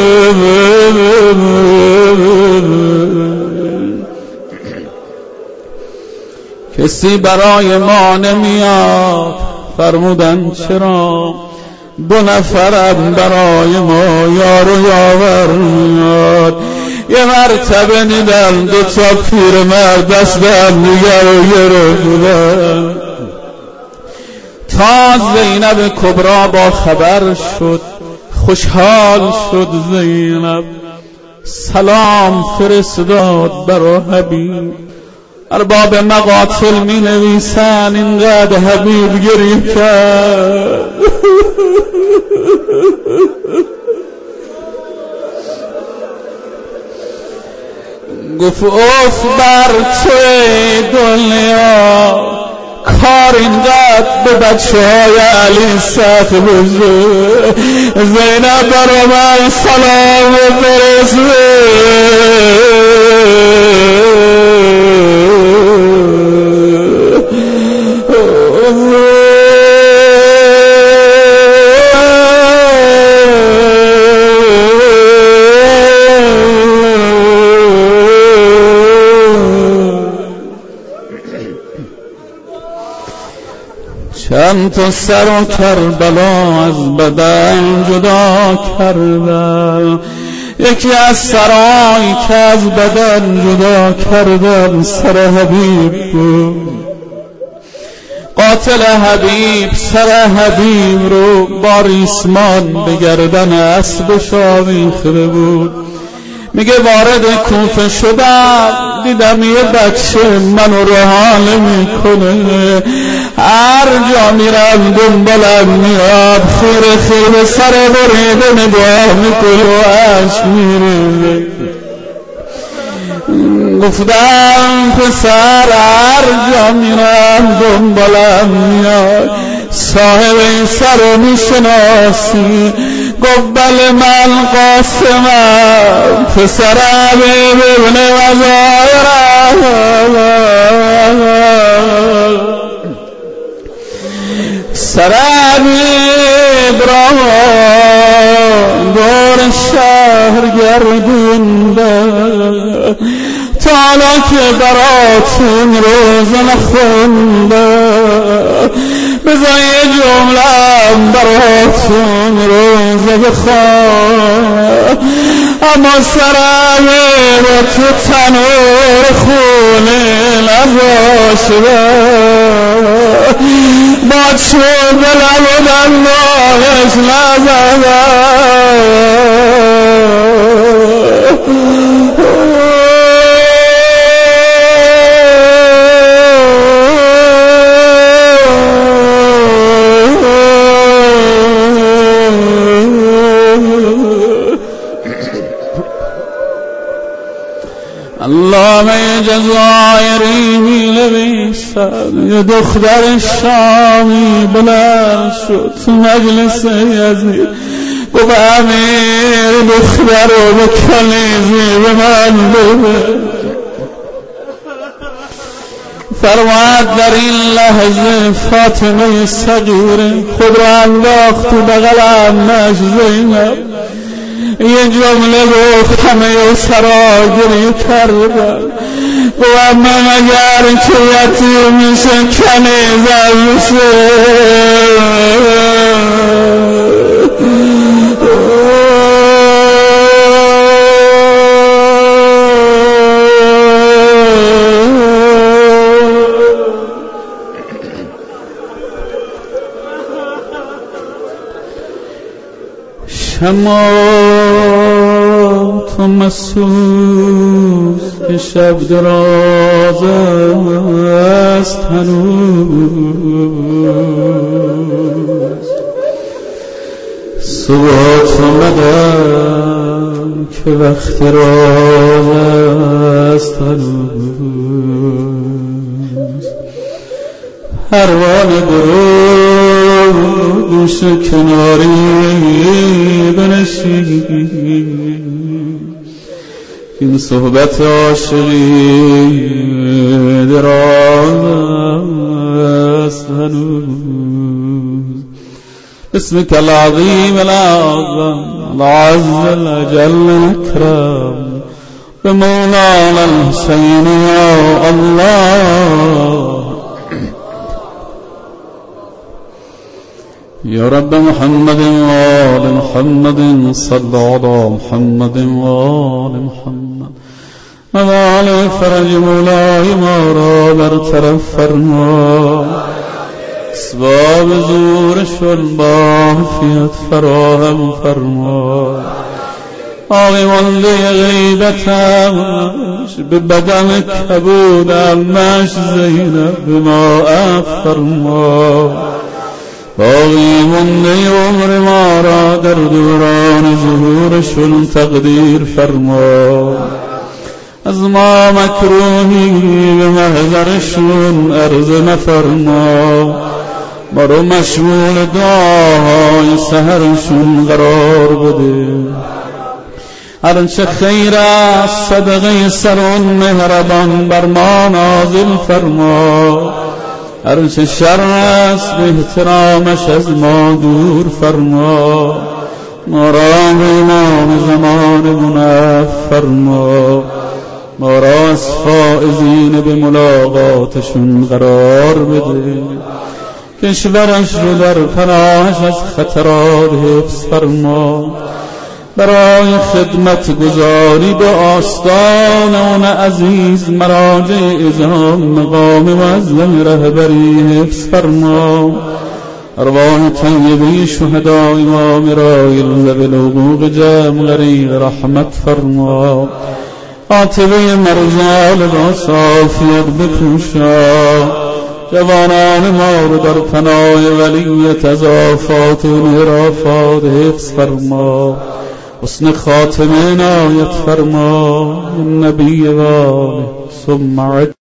کسی برای ما نمیاد، فرمودن چرا؟ 2 نفرم برای ما یار و یاور میاد. یه مرتبه دیدم 2 تا پیرمرد دستم دیگر رو گرفتن. تا زینب کبرا با خبر شد، خوشحال شد زینب، سلام فرستاد برای حبیب. ارباب مقاتل می نویسن اینقدر حبیب گریه کرد. گفت اوف بر توی دنیا، کار اینقدر به بچه های علی سخت بزرگ. زینب برا من سلام فرسته. چند تا سر و کربلا از بدن جدا کردم، یکی از سرایی که از بدن جدا کردم سر حبیب بود. قاتل حبیب سر حبیب رو با ریسمان به گردن اسبش آویخته بود. میگه وارد کوفه شدم، دیدم یه بچه منو رهانه میکنه، هر جا میرم دنبالم میاد، خیره خیره سر بریده نگاه میکنه و عشق میره. گفتم پسر هر جا میرم دنبالم میاد، صاحب این سر رو میشناسی؟ گفت بله من قاسمم، پسر حبیب ابن وزایرم. سر حبیب را گردونده تا حالا که براتون روز نخونده بذار یه جمله‌ام براتون روز بخوام اما سرم رو تو تنور خونه نباشه با چون دلم و دنبالش علامه جزایری می‌نویسد یه دختر شامی بلند شد تو مجلس یزید گفت امیر دختر رو به کلیزی به من بده فرمود در این لحظه فاطمه صغیره خود را انداخت تو بغل عمه‌اش زینب یه جمله گفت همه سرا گریه کردن و من اگر که یتیم میشه کنیزم میشه شما تو مسوز که شب دراز است هنوز صبح آمدم که وقت راز است هنوز پروانه برو گوش کناری بنشین این صحبت عاشقی دراز هنوز اسمك العظيم الأعظم العز الأجل الأكرم بمولانا الحسين يا الله يا رب محمد وآل محمد صل على محمد وآل محمد موال فرج مولاي ما را برطرف فرما اسباب زورشون بافیت فراهم فرما آقی مانده غیبتمش به بدن کبودمش زینب به ما فرما باقی مانده عمر ما را در دوران ظهورشون تقدیر فرما از ما مکروهی به محضرشون عرض نفرما ما رو مشمول دعاهای سحرشون قرار بده هرچه خیر است صدقه سرون مهربان بر ما نازل فرما هرچه شر است به احترامش از ما دور فرما ما را امام زمان منف فرما ما را از فائزین به ملاقاتشون قرار بده کشورش رو در پناهش از خطرات حفظ فرما برای خدمت گذاری به آستان اون عزیز مراجع اعظام مقام معظم رهبری حفظ فرما ارواح طیبه شهدای امام رایل ذوی الحقوق جمع غریق رحمت فرما عاطبه مرزال را صافیت بپوشا جوانان ما رو در پناه ولیت از آفات و انحرافات حفظ فرما حسن خاتمه عنایت فرما نبی و ثم